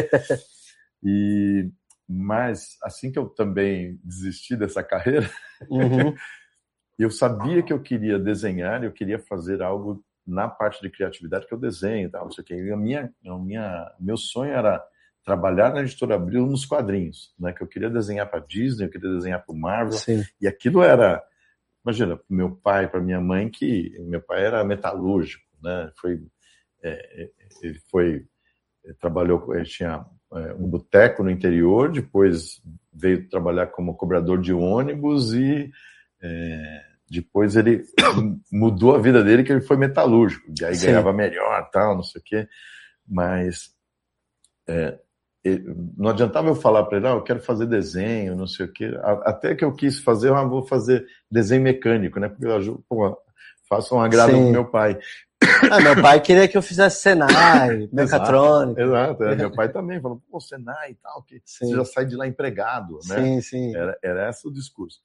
E, mas assim que eu também desisti dessa carreira, uhum. eu sabia que eu queria desenhar, eu queria fazer algo na parte de criatividade que eu desenho e tal, não sei o quê. E a minha, a minha, meu sonho era trabalhar na Editora Abril nos quadrinhos, né? Que eu queria desenhar para Disney, eu queria desenhar para o Marvel. Sim. E aquilo era, imagina, para meu pai, para minha mãe, que meu pai era metalúrgico, né? Foi, é, ele foi, ele trabalhou, ele tinha é, um boteco no interior, depois veio trabalhar como cobrador de ônibus e é, depois ele mudou a vida dele, que ele foi metalúrgico, e aí Sim. ganhava melhor, tal, não sei o quê, mas é, ele, não adiantava eu falar para ele, ah, eu quero fazer desenho, não sei o quê, até que eu quis fazer, ah, vou fazer desenho mecânico, né, porque eu pô, faço um agrado Sim. pro meu pai. Ah, meu pai queria que eu fizesse Senai, mecatrônica. Exato, exato. Meu pai também falou, pô, Senai e tal, que sim. você já sai de lá empregado, né? Sim, sim. Era, era esse o discurso.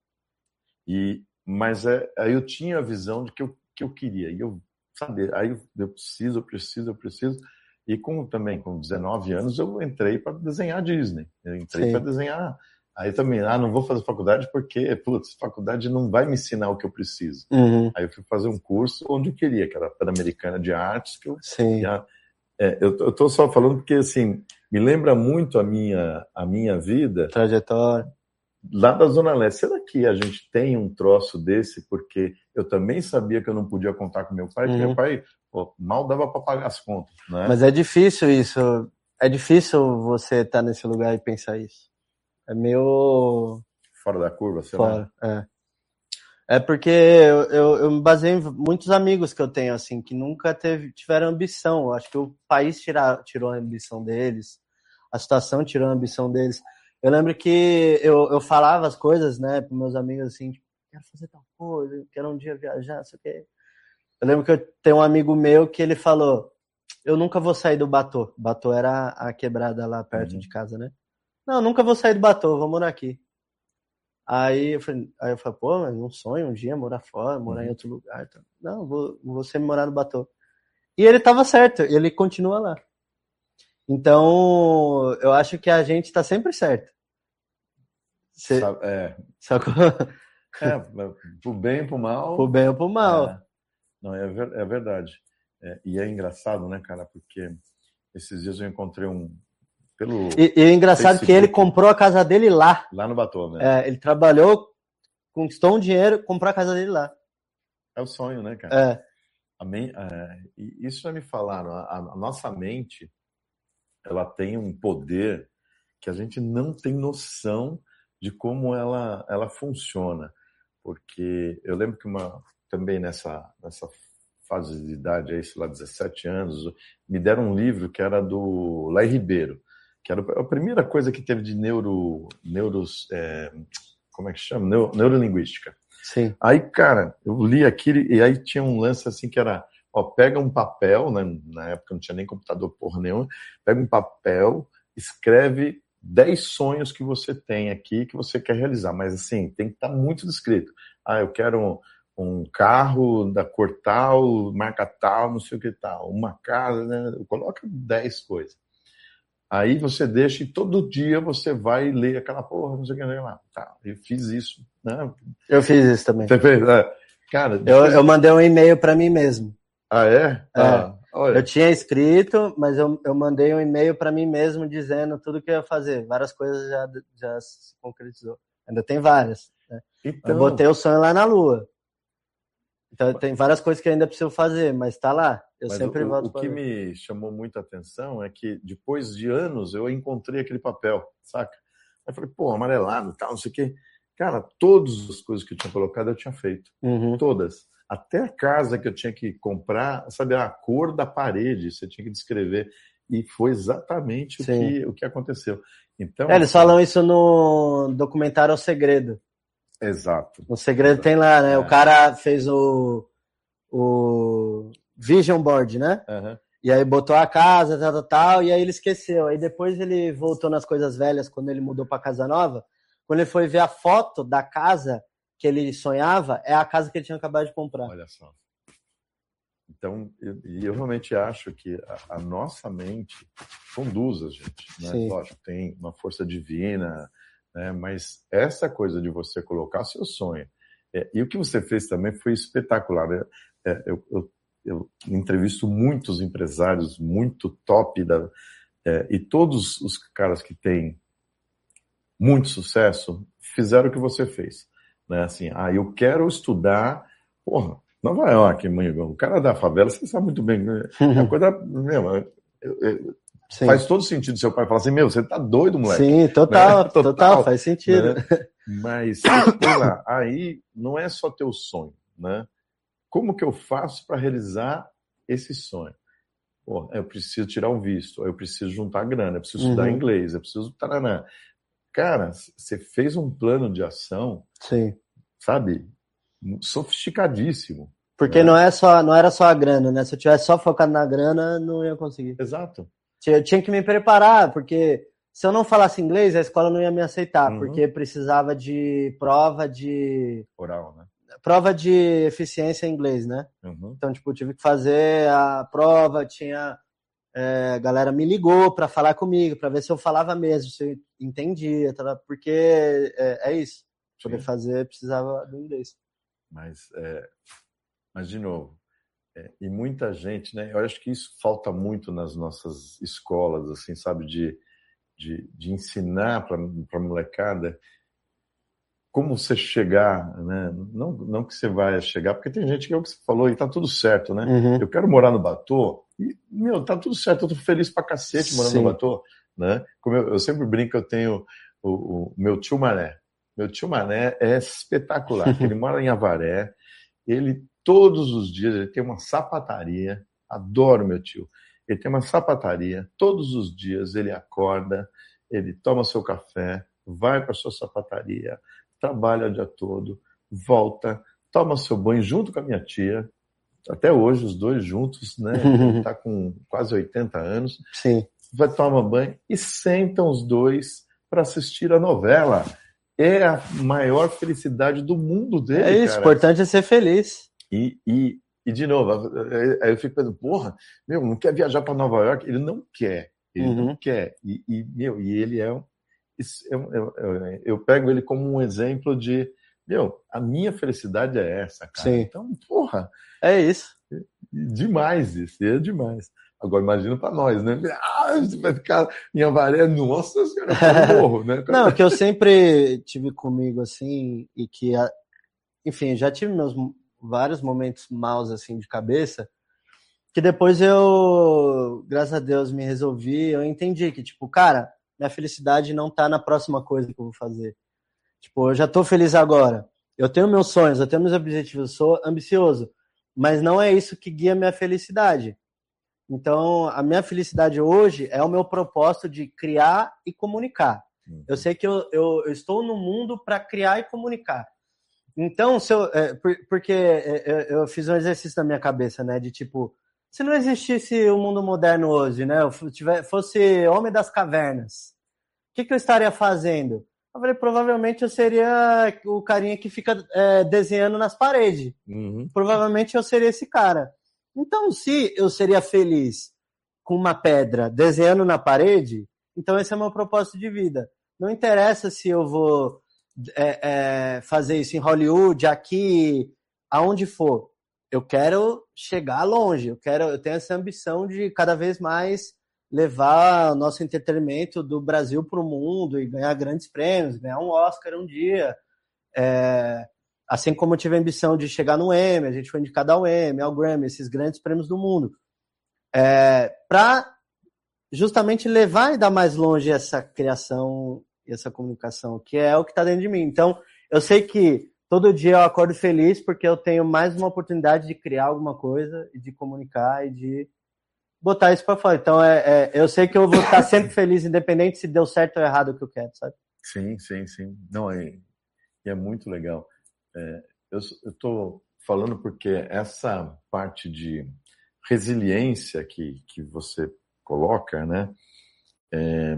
E, mas é, aí eu tinha a visão de que eu, que eu queria, e eu, sabe, aí eu, eu preciso, eu preciso, eu preciso, e com, também com dezenove anos eu entrei para desenhar Disney, eu entrei para desenhar, aí também, ah, não vou fazer faculdade porque, putz, faculdade não vai me ensinar o que eu preciso. Uhum. Aí eu fui fazer um curso onde eu queria, que era a Pan-Americana de Artes, que eu Sim. já, é, eu, eu tô só falando porque, assim, me lembra muito a minha, a minha vida. Trajetória. Lá da Zona Leste. Será que a gente tem um troço desse? Porque eu também sabia que eu não podia contar com meu pai, porque uhum. meu pai pô, mal dava para pagar as contas, né? Mas é difícil isso. é difícil você estar nesse lugar e pensar isso. É meio... Fora da curva, sei Fora, lá. é. É porque eu, eu, eu me baseio em muitos amigos que eu tenho, assim, que nunca teve, tiveram ambição. Eu acho que o país tira, tirou a ambição deles, a situação tirou a ambição deles. Eu lembro que eu, eu falava as coisas, né, para meus amigos, assim, tipo, quero fazer tal coisa, quero um dia viajar, não sei o quê. Eu lembro que eu tenho um amigo meu que ele falou, eu nunca vou sair do Batô. Batô era a quebrada lá perto uhum. de casa, né? Não, nunca vou sair do Batô, vou morar aqui. Aí eu falei, aí eu falei, pô, mas um sonho um dia morar fora, morar uhum. em outro lugar. Então, não, vou, vou sempre morar no Batô. E ele tava certo, ele continua lá. Então, eu acho que a gente tá sempre certo. Cê... Sabe, é. Sacou? É, pro bem e pro mal. Pro bem ou pro mal. É. Não, é, ver, é verdade. É, e é engraçado, né, cara? Porque esses dias eu encontrei um... Pelo e, e é engraçado Facebook, que ele comprou a casa dele lá. Lá no Batô, né? É, ele trabalhou, conquistou um dinheiro, comprou a casa dele lá. É o sonho, né, cara? É. A men- é, isso já me falaram. A, a nossa mente, ela tem um poder que a gente não tem noção de como ela, ela funciona. Porque eu lembro que uma, também nessa, nessa fase de idade, aí, sei lá, dezessete anos, me deram um livro que era do Lai Ribeiro, que era a primeira coisa que teve de neuro, neuros, é, como é que chama? Neuro, neurolinguística. Sim. Aí, cara, eu li aquilo e aí tinha um lance assim que era, ó, pega um papel, né, na época não tinha nem computador porra nenhuma, pega um papel, escreve dez sonhos que você tem aqui, que você quer realizar, mas assim, tem que estar muito descrito. Ah, eu quero um, um carro da cor tal, marca tal, não sei o que tal, uma casa, né? Coloca dez coisas. Aí você deixa e todo dia você vai ler aquela porra, não sei o que lá. Tá, eu fiz isso, né? Eu fiz isso também. Você fez? É. Cara, depois... eu, eu mandei um e-mail para mim mesmo. Ah, é? É. Ah, olha. Eu tinha escrito, mas eu, eu mandei um e-mail para mim mesmo dizendo tudo que eu ia fazer. Várias coisas já, já se concretizou. Ainda tem várias. Né? Então... Eu botei o sonho lá na lua. Então tem várias coisas que eu ainda preciso fazer, mas tá lá. Eu mas sempre o, volto o que me chamou muita atenção é que depois de anos eu encontrei aquele papel, saca? Aí eu falei, pô, amarelado e tal, não sei o quê. Cara, todas as coisas que eu tinha colocado eu tinha feito. Uhum. Todas. Até a casa que eu tinha que comprar, sabe, a cor da parede, você tinha que descrever. E foi exatamente o que, o que aconteceu. Então, é, eles assim, falam isso no documentário O Segredo. Exato. O Segredo exato. Tem lá, né? É. O cara fez o, o Vision Board, né? Uhum. E aí botou a casa, tal, tal, tal, e aí ele esqueceu. Aí depois ele voltou nas coisas velhas, quando ele mudou para casa nova. Quando ele foi ver a foto da casa que ele sonhava, é a casa que ele tinha acabado de comprar. Olha só. Então, eu, eu realmente acho que a, a nossa mente conduz a gente, né? Sim. Lógico, tem uma força divina, né? Mas essa coisa de você colocar seu sonho, é, e o que você fez também foi espetacular. É, é, eu, eu, eu entrevisto muitos empresários muito top, da, é, e todos os caras que têm muito sucesso fizeram o que você fez. Né? Assim, ah, eu quero estudar, porra, Nova York, mãe, o cara da favela, você sabe muito bem, né? É uma coisa, meu, eu, eu, faz todo sentido seu pai falar assim, meu, você tá doido, moleque. Sim, total, né? total, total, faz sentido. Né? Mas, lá, aí não é só teu sonho, né? Como que eu faço para realizar esse sonho? Pô, eu preciso tirar um visto, eu preciso juntar grana, eu preciso uhum. estudar inglês, eu preciso... Taranã. Cara, você fez um plano de ação, sim. sabe, sofisticadíssimo. Porque né? não, é só, não era só a grana, né? Se eu tivesse só focado na grana, não ia conseguir. Exato. Eu tinha que me preparar, porque se eu não falasse inglês, a escola não ia me aceitar, Uhum. porque precisava de prova de... Oral, né? Prova de eficiência em inglês, né? Uhum. Então, tipo, eu tive que fazer a prova, tinha... É, a galera me ligou para falar comigo, para ver se eu falava mesmo, se eu entendia, tá? Porque é, é isso. Para poder fazer, precisava do inglês. Mas, é, mas de novo, é, e muita gente, né? Eu acho que isso falta muito nas nossas escolas, assim, sabe? De, de, de ensinar para a molecada como você chegar, né? Não, não que você vai chegar, porque tem gente que é o que você falou e tá tudo certo, né? Uhum. Eu quero morar no Batô e, meu, tá tudo certo, eu tô feliz pra cacete morando Sim. no Batô, né? Como eu, eu sempre brinco, eu tenho o, o meu tio Mané. Meu tio Mané é espetacular, porque ele mora em Avaré, ele todos os dias, ele tem uma sapataria, adoro meu tio, ele tem uma sapataria, todos os dias ele acorda, ele toma seu café, vai para sua sapataria, trabalha o dia todo, volta, toma seu banho junto com a minha tia, até hoje os dois juntos, né? Ele está com quase oitenta anos, Sim. vai tomar banho e sentam os dois para assistir a novela. É a maior felicidade do mundo dele, É isso, o cara. importante é ser feliz. E, e, e de novo, aí eu fico pensando, porra, meu, não quer viajar para Nova York? Ele não quer, ele Uhum. não quer. E, e, meu, e ele é um... Eu, eu, eu, eu pego ele como um exemplo de, meu, a minha felicidade é essa, cara. Sim. Então, porra, É isso. demais isso, é demais. Agora imagina para nós, né? Ah, você vai ficar em Avaré, nossa senhora, eu morro, né? Não, que eu sempre tive comigo assim, e que, enfim, já tive meus vários momentos maus assim de cabeça, que depois eu, graças a Deus, me resolvi, eu entendi que, tipo, cara, minha felicidade não tá na próxima coisa que eu vou fazer. Tipo, eu já tô feliz agora. Eu tenho meus sonhos, eu tenho meus objetivos, eu sou ambicioso, mas não é isso que guia minha felicidade. Então, a minha felicidade hoje é o meu propósito de criar e comunicar. Uhum. Eu sei que eu, eu, eu estou no mundo para criar e comunicar. Então, se eu, é, por, porque é, eu fiz um exercício na minha cabeça, né, de tipo, se não existisse o mundo moderno hoje, né, eu tiver, fosse homem das cavernas, o que, que eu estaria fazendo? Eu falei, provavelmente eu seria o carinha que fica é, desenhando nas paredes. Uhum. Provavelmente eu seria esse cara. Então, se eu seria feliz com uma pedra desenhando na parede, então esse é o meu propósito de vida. Não interessa se eu vou é, é, fazer isso em Hollywood, aqui, aonde for. Eu quero chegar longe. Eu quero, eu tenho essa ambição de cada vez mais levar o nosso entretenimento do Brasil para o mundo e ganhar grandes prêmios, ganhar um Oscar um dia. É, assim como eu tive a ambição de chegar no Emmy, a gente foi indicado ao Emmy, ao Grammy, esses grandes prêmios do mundo. É, para justamente levar e dar mais longe essa criação e essa comunicação, que é o que está dentro de mim. Então, eu sei que todo dia eu acordo feliz porque eu tenho mais uma oportunidade de criar alguma coisa e de comunicar e de botar isso para fora. Então, é, é, eu sei que eu vou estar sempre feliz, independente se deu certo ou errado o que eu quero, sabe? Sim, sim, sim. Não, é, é muito legal. É, eu estou falando porque essa parte de resiliência que, que você coloca, né? É,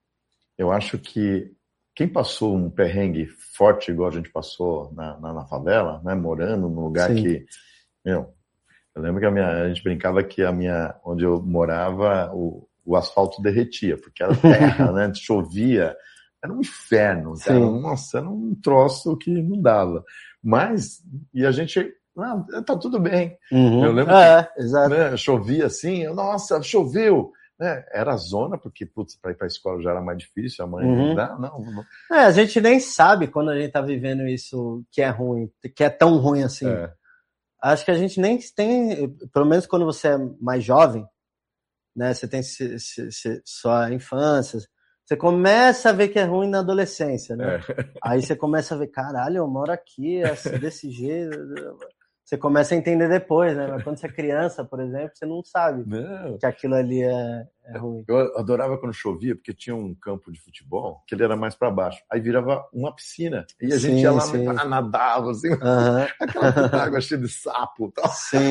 eu acho que quem passou um perrengue forte igual a gente passou na, na, na favela, né? Morando num lugar Sim. que, meu, eu lembro que a, minha, a gente brincava que a minha, onde eu morava, o, o asfalto derretia, porque era terra, né? Chovia, era um inferno, cara. Nossa, era um troço que não dava. Mas, e a gente, ah, tá tudo bem. Uhum. Eu lembro é, que exato. Né, chovia assim, nossa, choveu. Né? Era a zona, porque, putz, para ir para a escola já era mais difícil, a mãe uhum. não, não, não. É, a gente nem sabe quando a gente tá vivendo isso que é ruim, que é tão ruim assim. É. Acho que a gente nem tem, pelo menos quando você é mais jovem, né, você tem se, se, se, sua infância, você começa a ver que é ruim na adolescência, né? É. Aí você começa a ver, caralho, eu moro aqui assim, desse jeito. Você começa a entender depois, né? Mas quando você é criança, por exemplo, você não sabe não. que aquilo ali é, é ruim. Eu adorava quando chovia, porque tinha um campo de futebol que ele era mais para baixo. Aí virava uma piscina. E a sim, gente ia lá, sim. nadava, assim. Uhum. Aquela puta água cheia de sapo e tal. Sim.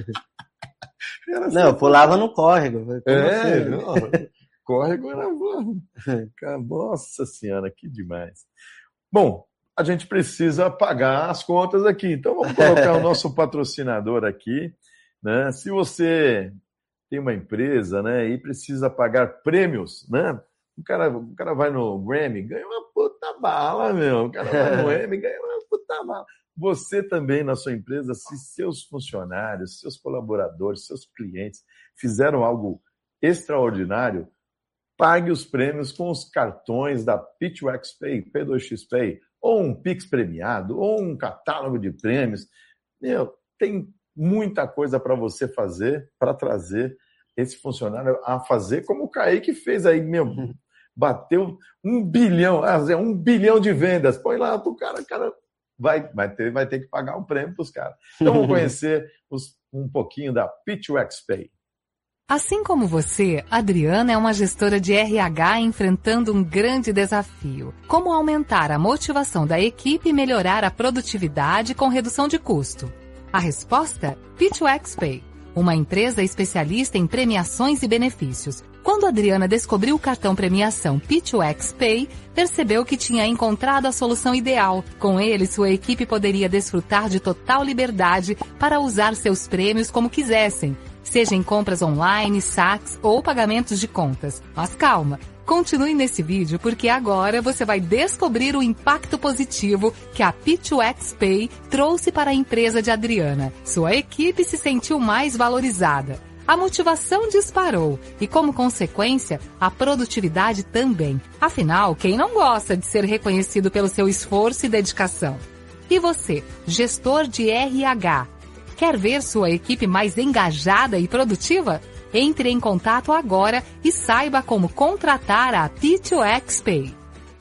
Não, eu pulava no córrego. Como é, assim? Não, córrego era... Nossa senhora, que demais. Bom, a gente precisa pagar as contas aqui. Então, vamos colocar o nosso patrocinador aqui. Né? Se você tem uma empresa, né, e precisa pagar prêmios, né? O cara, o cara vai no Grammy, ganha uma puta bala, meu. O cara vai no Emmy, ganha uma puta bala. Você também, na sua empresa, se seus funcionários, seus colaboradores, seus clientes fizeram algo extraordinário, pague os prêmios com os cartões da P dois X Pay, P dois X Pay, ou um Pix premiado, ou um catálogo de prêmios. Meu, tem muita coisa para você fazer, para trazer esse funcionário a fazer como o Kaique fez aí, meu, bateu um bilhão, um bilhão de vendas. Põe lá pro cara, o cara vai, vai, ter, vai ter que pagar um prêmio para os caras. Então vamos conhecer os, um pouquinho da P dois X Pay. Assim como você, Adriana é uma gestora de R H enfrentando um grande desafio. Como aumentar a motivação da equipe e melhorar a produtividade com redução de custo? A resposta? P dois X Pay, uma empresa especialista em premiações e benefícios. Quando Adriana descobriu o cartão premiação P dois X Pay, percebeu que tinha encontrado a solução ideal. Com ele, sua equipe poderia desfrutar de total liberdade para usar seus prêmios como quisessem, seja em compras online, saques ou pagamentos de contas. Mas calma, continue nesse vídeo porque agora você vai descobrir o impacto positivo que a P dois X Pay trouxe para a empresa de Adriana. Sua equipe se sentiu mais valorizada. A motivação disparou e, como consequência, a produtividade também. Afinal, quem não gosta de ser reconhecido pelo seu esforço e dedicação? E você, gestor de R H, quer ver sua equipe mais engajada e produtiva? Entre em contato agora e saiba como contratar a P dois X Pay.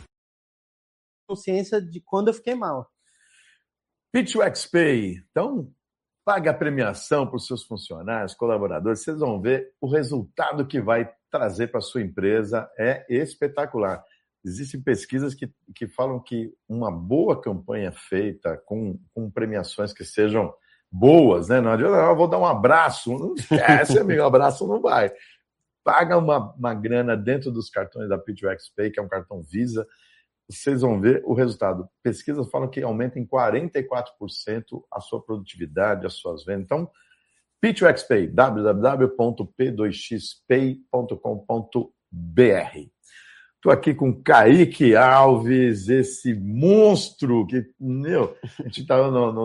Consciência de quando eu fiquei mal. P dois X Pay. Então, pague a premiação para os seus funcionários, colaboradores. Vocês vão ver o resultado que vai trazer para a sua empresa. É espetacular. Existem pesquisas que, que falam que uma boa campanha feita com, com premiações que sejam boas, né? Não adianta, eu vou dar um abraço. Não esquece, amigo, um abraço não vai. Paga uma, uma grana dentro dos cartões da P dois X Pay, que é um cartão Visa. Vocês vão ver o resultado. Pesquisas falam que aumenta em quarenta e quatro por cento a sua produtividade, as suas vendas. Então, P dois X Pay, w w w ponto p dois x pay ponto com ponto b r. Estou aqui com Kaique Alves, esse monstro que, meu, a gente estava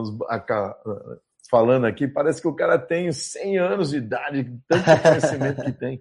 falando aqui, parece que o cara tem cem anos de idade, tanto conhecimento que tem.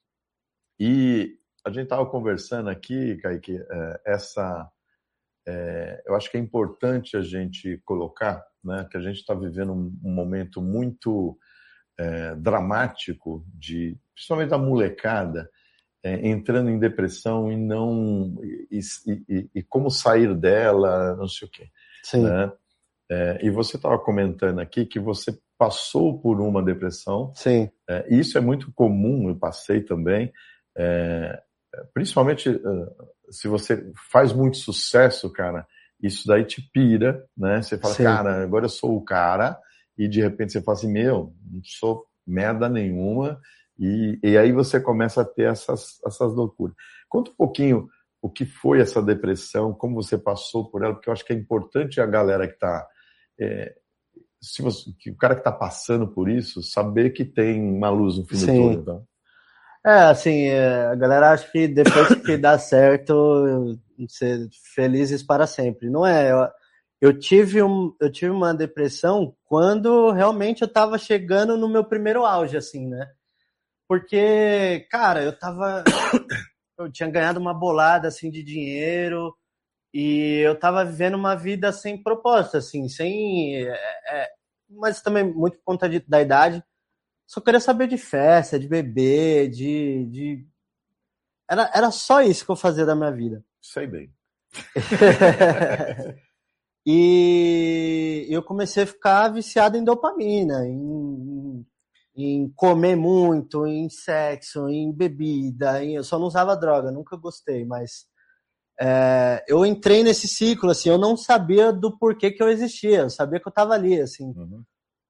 E a gente estava conversando aqui, Kaique, essa, é, eu acho que é importante a gente colocar, né, que a gente está vivendo um, um momento muito é, dramático, de, principalmente da molecada, é, entrando em depressão e não e, e, e como sair dela, não sei o quê. Sim. Né? É, e você estava comentando aqui que você passou por uma depressão. Sim. É, isso é muito comum, eu passei também. É, principalmente uh, se você faz muito sucesso, cara, isso daí te pira, né? Você fala, Sim. cara, agora eu sou o cara, e de repente você fala assim, meu, não sou merda nenhuma, e, e aí você começa a ter essas, essas loucuras. Conta um pouquinho o que foi essa depressão, como você passou por ela, porque eu acho que é importante a galera que está... É, se você, que o cara que está passando por isso, saber que tem uma luz no fim Sim. do túnel. Então. É, assim, a galera acha que depois que dá certo, ser felizes para sempre. Não é, eu, eu, tive um, eu tive uma depressão quando realmente eu tava chegando no meu primeiro auge, assim, né? Porque, cara, eu tava... Eu tinha ganhado uma bolada, assim, de dinheiro e eu tava vivendo uma vida sem propósito, assim, sem... É, é, mas também muito por conta de, da idade. Só queria saber de festa, de beber, de... de... Era, era só isso que eu fazia da minha vida. Sei bem. E eu comecei a ficar viciado em dopamina, em, em comer muito, em sexo, em bebida. Em... Eu só não usava droga, nunca gostei, mas... É, eu entrei nesse ciclo, assim, eu não sabia do porquê que eu existia, eu sabia que eu estava ali, assim. Uhum.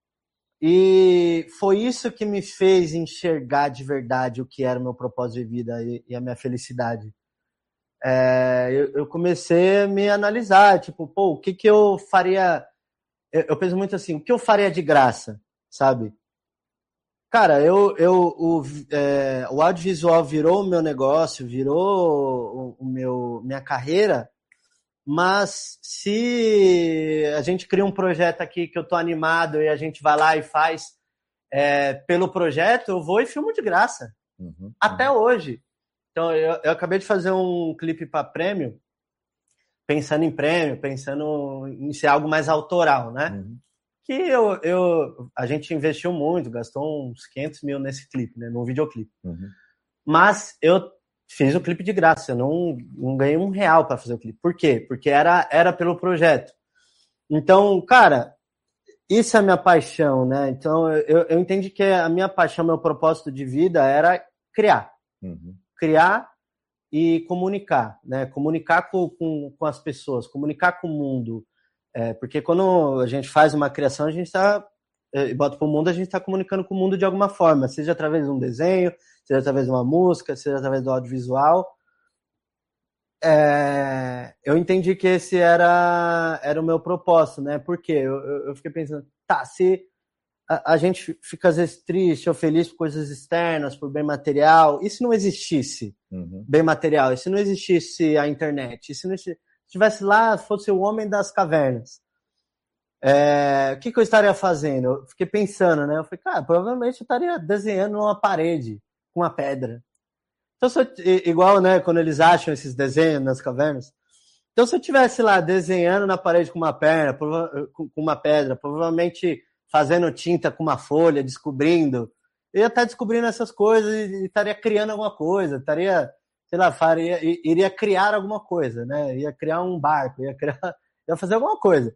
E foi isso que me fez enxergar de verdade o que era o meu propósito de vida e, e a minha felicidade. É, eu, eu comecei a me analisar, tipo, pô, o que que eu faria... Eu, eu penso muito assim, o que eu faria de graça, sabe? Cara, eu, eu, o, é, o audiovisual virou o meu negócio, virou o, o meu, minha carreira, mas se a gente cria um projeto aqui que eu tô animado e a gente vai lá e faz é, pelo projeto, eu vou e filmo de graça. Uhum. Até hoje. Então, eu, eu acabei de fazer um clipe para Prêmio pensando em prêmio, pensando em ser algo mais autoral, né? Uhum. Que eu, eu, a gente investiu muito, gastou uns quinhentos mil nesse clipe, né? Num videoclipe. Uhum. Mas eu fiz o clipe de graça, eu não, não ganhei um real para fazer o clipe. Por quê? Porque era, era pelo projeto. Então, cara, isso é a minha paixão, né? Então, eu, eu entendi que a minha paixão, meu propósito de vida era criar. Uhum. Criar e comunicar, né? Comunicar com, com, com as pessoas, comunicar com o mundo. É, porque quando a gente faz uma criação, a gente está, e bota para o mundo, a gente está comunicando com o mundo de alguma forma, seja através de um desenho, seja através de uma música, seja através do audiovisual. É, eu entendi que esse era, era o meu propósito, né? Porque eu, eu fiquei pensando, tá, se a, a gente fica às vezes triste ou feliz por coisas externas, por bem material, e se não existisse uhum. bem material, e se não existisse a internet, e se não existisse, se tivesse lá, fosse o homem das cavernas, é, o que, que eu estaria fazendo? Eu fiquei pensando, né? Eu falei, cara, provavelmente eu estaria desenhando numa parede com uma pedra. Então, se eu, igual, né, quando eles acham esses desenhos nas cavernas. Então, se eu estivesse lá desenhando na parede com uma perna, com uma pedra, provavelmente fazendo tinta com uma folha, descobrindo, eu ia estar descobrindo essas coisas e estaria criando alguma coisa, estaria, sei lá, faria, iria criar alguma coisa, né? Ia criar um barco, ia criar, ia fazer alguma coisa.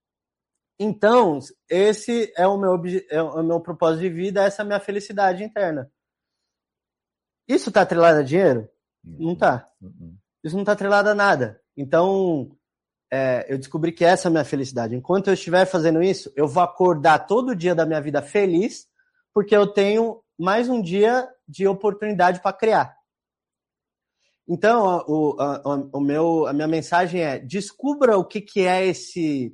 Então, esse é o meu, é o meu propósito de vida, essa é a minha felicidade interna. Isso está atrelado a dinheiro? Não está. Isso não está atrelado a nada. Então, é, eu descobri que essa é a minha felicidade. Enquanto eu estiver fazendo isso, eu vou acordar todo dia da minha vida feliz, porque eu tenho mais um dia de oportunidade para criar. Então, o, a, o meu, a minha mensagem é: descubra o que, que é esse,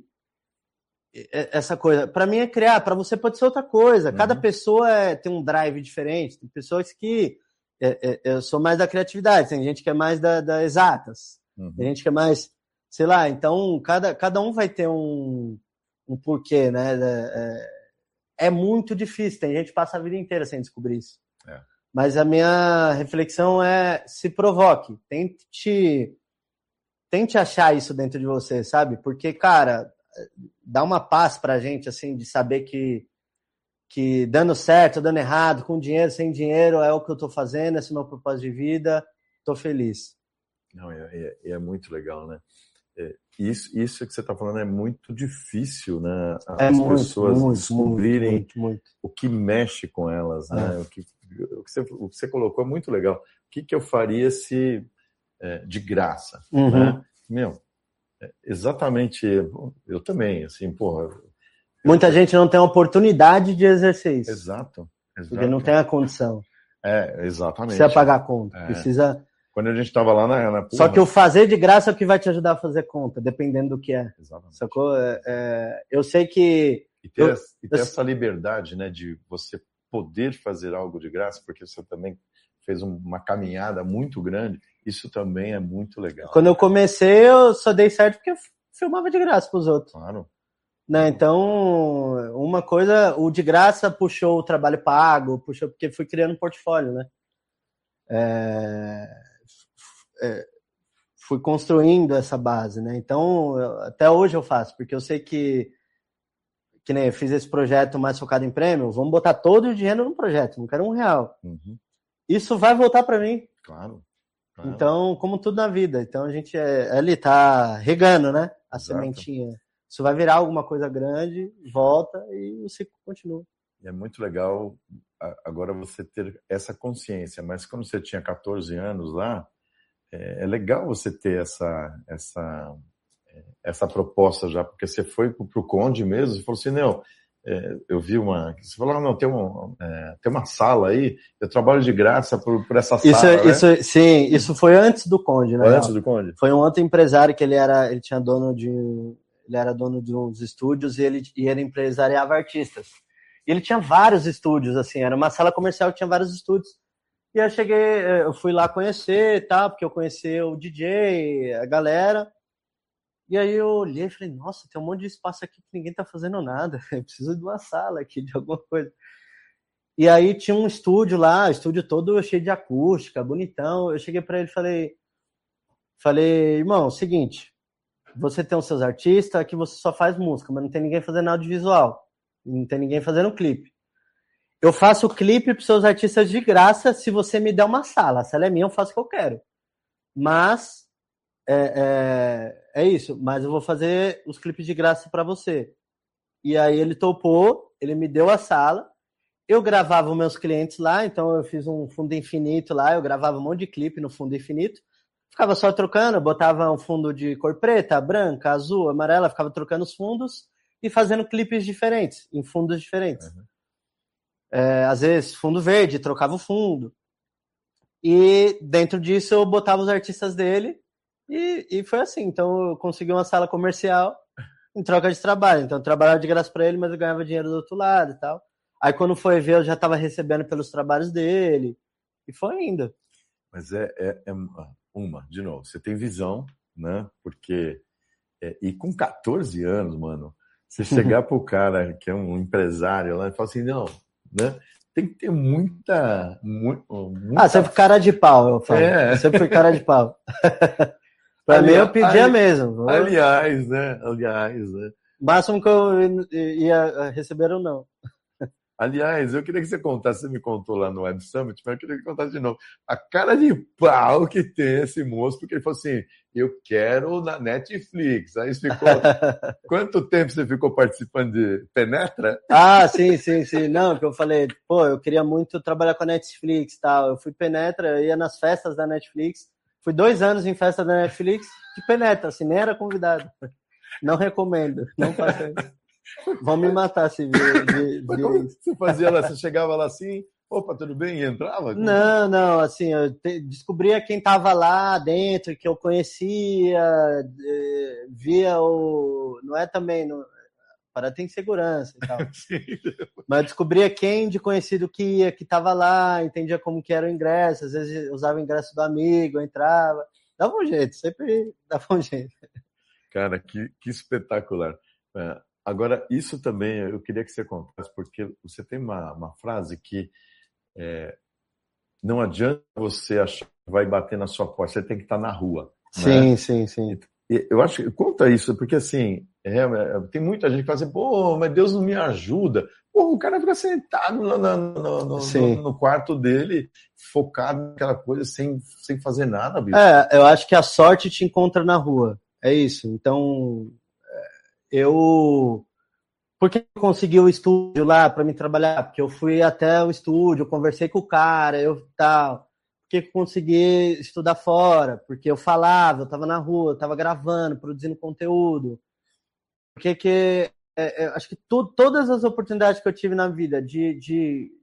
essa coisa. Para mim é criar, para você pode ser outra coisa. Cada uhum. pessoa é, tem um drive diferente. Tem pessoas que... É, é, eu sou mais da criatividade, tem gente que é mais da, da exatas, uhum. tem gente que é mais, sei lá, então cada, cada um vai ter um, um porquê, né? É, é muito difícil, tem gente que passa a vida inteira sem descobrir isso. É. Mas a minha reflexão é: se provoque, tente, tente achar isso dentro de você, sabe? Porque, cara, dá uma paz pra gente, assim, de saber que que dando certo, dando errado, com dinheiro, sem dinheiro, é o que eu tô fazendo, esse é o meu propósito de vida, tô feliz. Não, é, é, é muito legal, né? É, isso, isso que você tá falando é muito difícil, né? As é muito, pessoas muito, descobrirem muito, muito. o que mexe com elas, né? É. O, que, o, que você, o que você colocou é muito legal. O que, que eu faria se é, de graça, uhum. né? Meu, é, exatamente, eu também, assim, porra... Muita gente não tem a oportunidade de exercer isso. Exato, exato. Porque não tem a condição. É, exatamente. Precisa pagar a conta. É. Precisa... Quando a gente estava lá na... na Só que o fazer de graça é o que vai te ajudar a fazer conta, dependendo do que é. Exatamente. Sacou? É, é... Eu sei que... E ter, eu... e ter eu... essa liberdade, né, de você poder fazer algo de graça, porque você também fez uma caminhada muito grande, isso também é muito legal. Quando eu comecei, eu só dei certo porque eu filmava de graça para os outros. Claro. Né, então, uma coisa, o de graça puxou o trabalho pago, puxou porque fui criando um portfólio, né? É, é, fui construindo essa base, né? Então, eu, até hoje eu faço, porque eu sei que, que nem eu fiz esse projeto mais focado em prêmio, vamos botar todo o dinheiro no projeto, não quero um real. Uhum. Isso vai voltar para mim. Claro, claro. Então, como tudo na vida, então a gente é, ali tá regando, né? A Exato. Sementinha. Isso vai virar alguma coisa grande, volta e o ciclo continua. É muito legal agora você ter essa consciência, mas quando você tinha catorze anos lá, é legal você ter essa, essa, essa proposta já, porque você foi para o Conde mesmo e falou assim, não, é, eu vi uma... Você falou, não, tem uma, é, tem uma sala aí, eu trabalho de graça por, por essa isso, sala, né? Isso, sim, isso foi antes do Conde, né? Foi antes do Conde? Foi um outro empresário que ele era, ele tinha dono de... Ele era dono de uns estúdios e ele, e ele empresariava artistas. E ele tinha vários estúdios, assim, era uma sala comercial que tinha vários estúdios. E eu cheguei, eu fui lá conhecer e tal, porque eu conheci o D J, a galera. E aí eu olhei e falei, nossa, tem um monte de espaço aqui que ninguém tá fazendo nada. Eu preciso de uma sala aqui, de alguma coisa. E aí tinha um estúdio lá, estúdio todo cheio de acústica, bonitão. Eu cheguei para ele e falei, falei, irmão, seguinte... você tem os seus artistas que você só faz música, mas não tem ninguém fazendo audiovisual. Não tem ninguém fazendo clipe. Eu faço clipe para os seus artistas de graça se você me der uma sala. A sala é minha, eu faço o que eu quero. Mas é, é, é isso. Mas eu vou fazer os clipes de graça para você. E aí ele topou, ele me deu a sala. Eu gravava os meus clientes lá, então eu fiz um fundo infinito lá, eu gravava um monte de clipe no fundo infinito. Ficava só trocando, botava um fundo de cor preta, branca, azul, amarela, ficava trocando os fundos e fazendo clipes diferentes, em fundos diferentes. Uhum. É, às vezes, fundo verde, trocava o fundo. E dentro disso eu botava os artistas dele e, e foi assim. Então eu consegui uma sala comercial em troca de trabalho. Então eu trabalhava de graça para ele, mas eu ganhava dinheiro do outro lado e tal. Aí quando foi ver, eu já estava recebendo pelos trabalhos dele. E foi indo. Mas é, é, é uma, de novo, você tem visão, né? Porque, é, e com catorze anos, mano, você chegar pro cara que é um empresário lá e falar assim, não, né? Tem que ter muita... muita ah, sempre cara de pau, eu falo. É. Eu sempre fui cara de pau. Pra ali, mim, eu pedia ali, mesmo. Aliás, né? Aliás, né? O máximo que eu ia receber ou não. Aliás, eu queria que você contasse, você me contou lá no Web Summit, mas eu queria que você contasse de novo. A cara de pau que tem esse moço, porque ele falou assim, eu quero na Netflix. Aí você ficou... Quanto tempo você ficou participando de Penetra? Ah, sim, sim, sim. Não, que eu falei, pô, eu queria muito trabalhar com a Netflix e tal. Eu fui Penetra, eu ia nas festas da Netflix. Fui dois anos em festa da Netflix de Penetra, assim, nem era convidado. Não recomendo, não faça isso. Vão me matar se vir, vir, vir isso. Você fazia lá, você chegava lá assim, opa, tudo bem? E entrava? Não, não, assim, eu te, descobria quem estava lá dentro, que eu conhecia, via o... Não é também... No, para tem segurança e tal. Mas eu descobria quem de conhecido que ia, que estava lá, entendia como que era o ingresso, às vezes usava o ingresso do amigo, entrava. Dava um jeito, sempre dava um jeito. Cara, que, que espetacular. É, agora, isso também eu queria que você contasse, porque você tem uma, uma frase que é, não adianta você achar que vai bater na sua porta, você tem que estar na rua. Sim, né? sim, sim. E, eu acho que conta isso, porque assim, é, é, tem muita gente que fala assim, pô, mas Deus não me ajuda. Pô, o cara fica sentado no, no, no, no, no quarto dele, focado naquela coisa, sem, sem fazer nada, bicho. É, eu acho que a sorte te encontra na rua. É isso. Então, eu... Por que eu consegui o estúdio lá para me trabalhar? Porque eu fui até o estúdio, eu conversei com o cara, eu tal. Por que eu consegui estudar fora? Porque eu falava, eu estava na rua, eu estava gravando, produzindo conteúdo. Porque que... É, é, acho que tu, todas as oportunidades que eu tive na vida de, de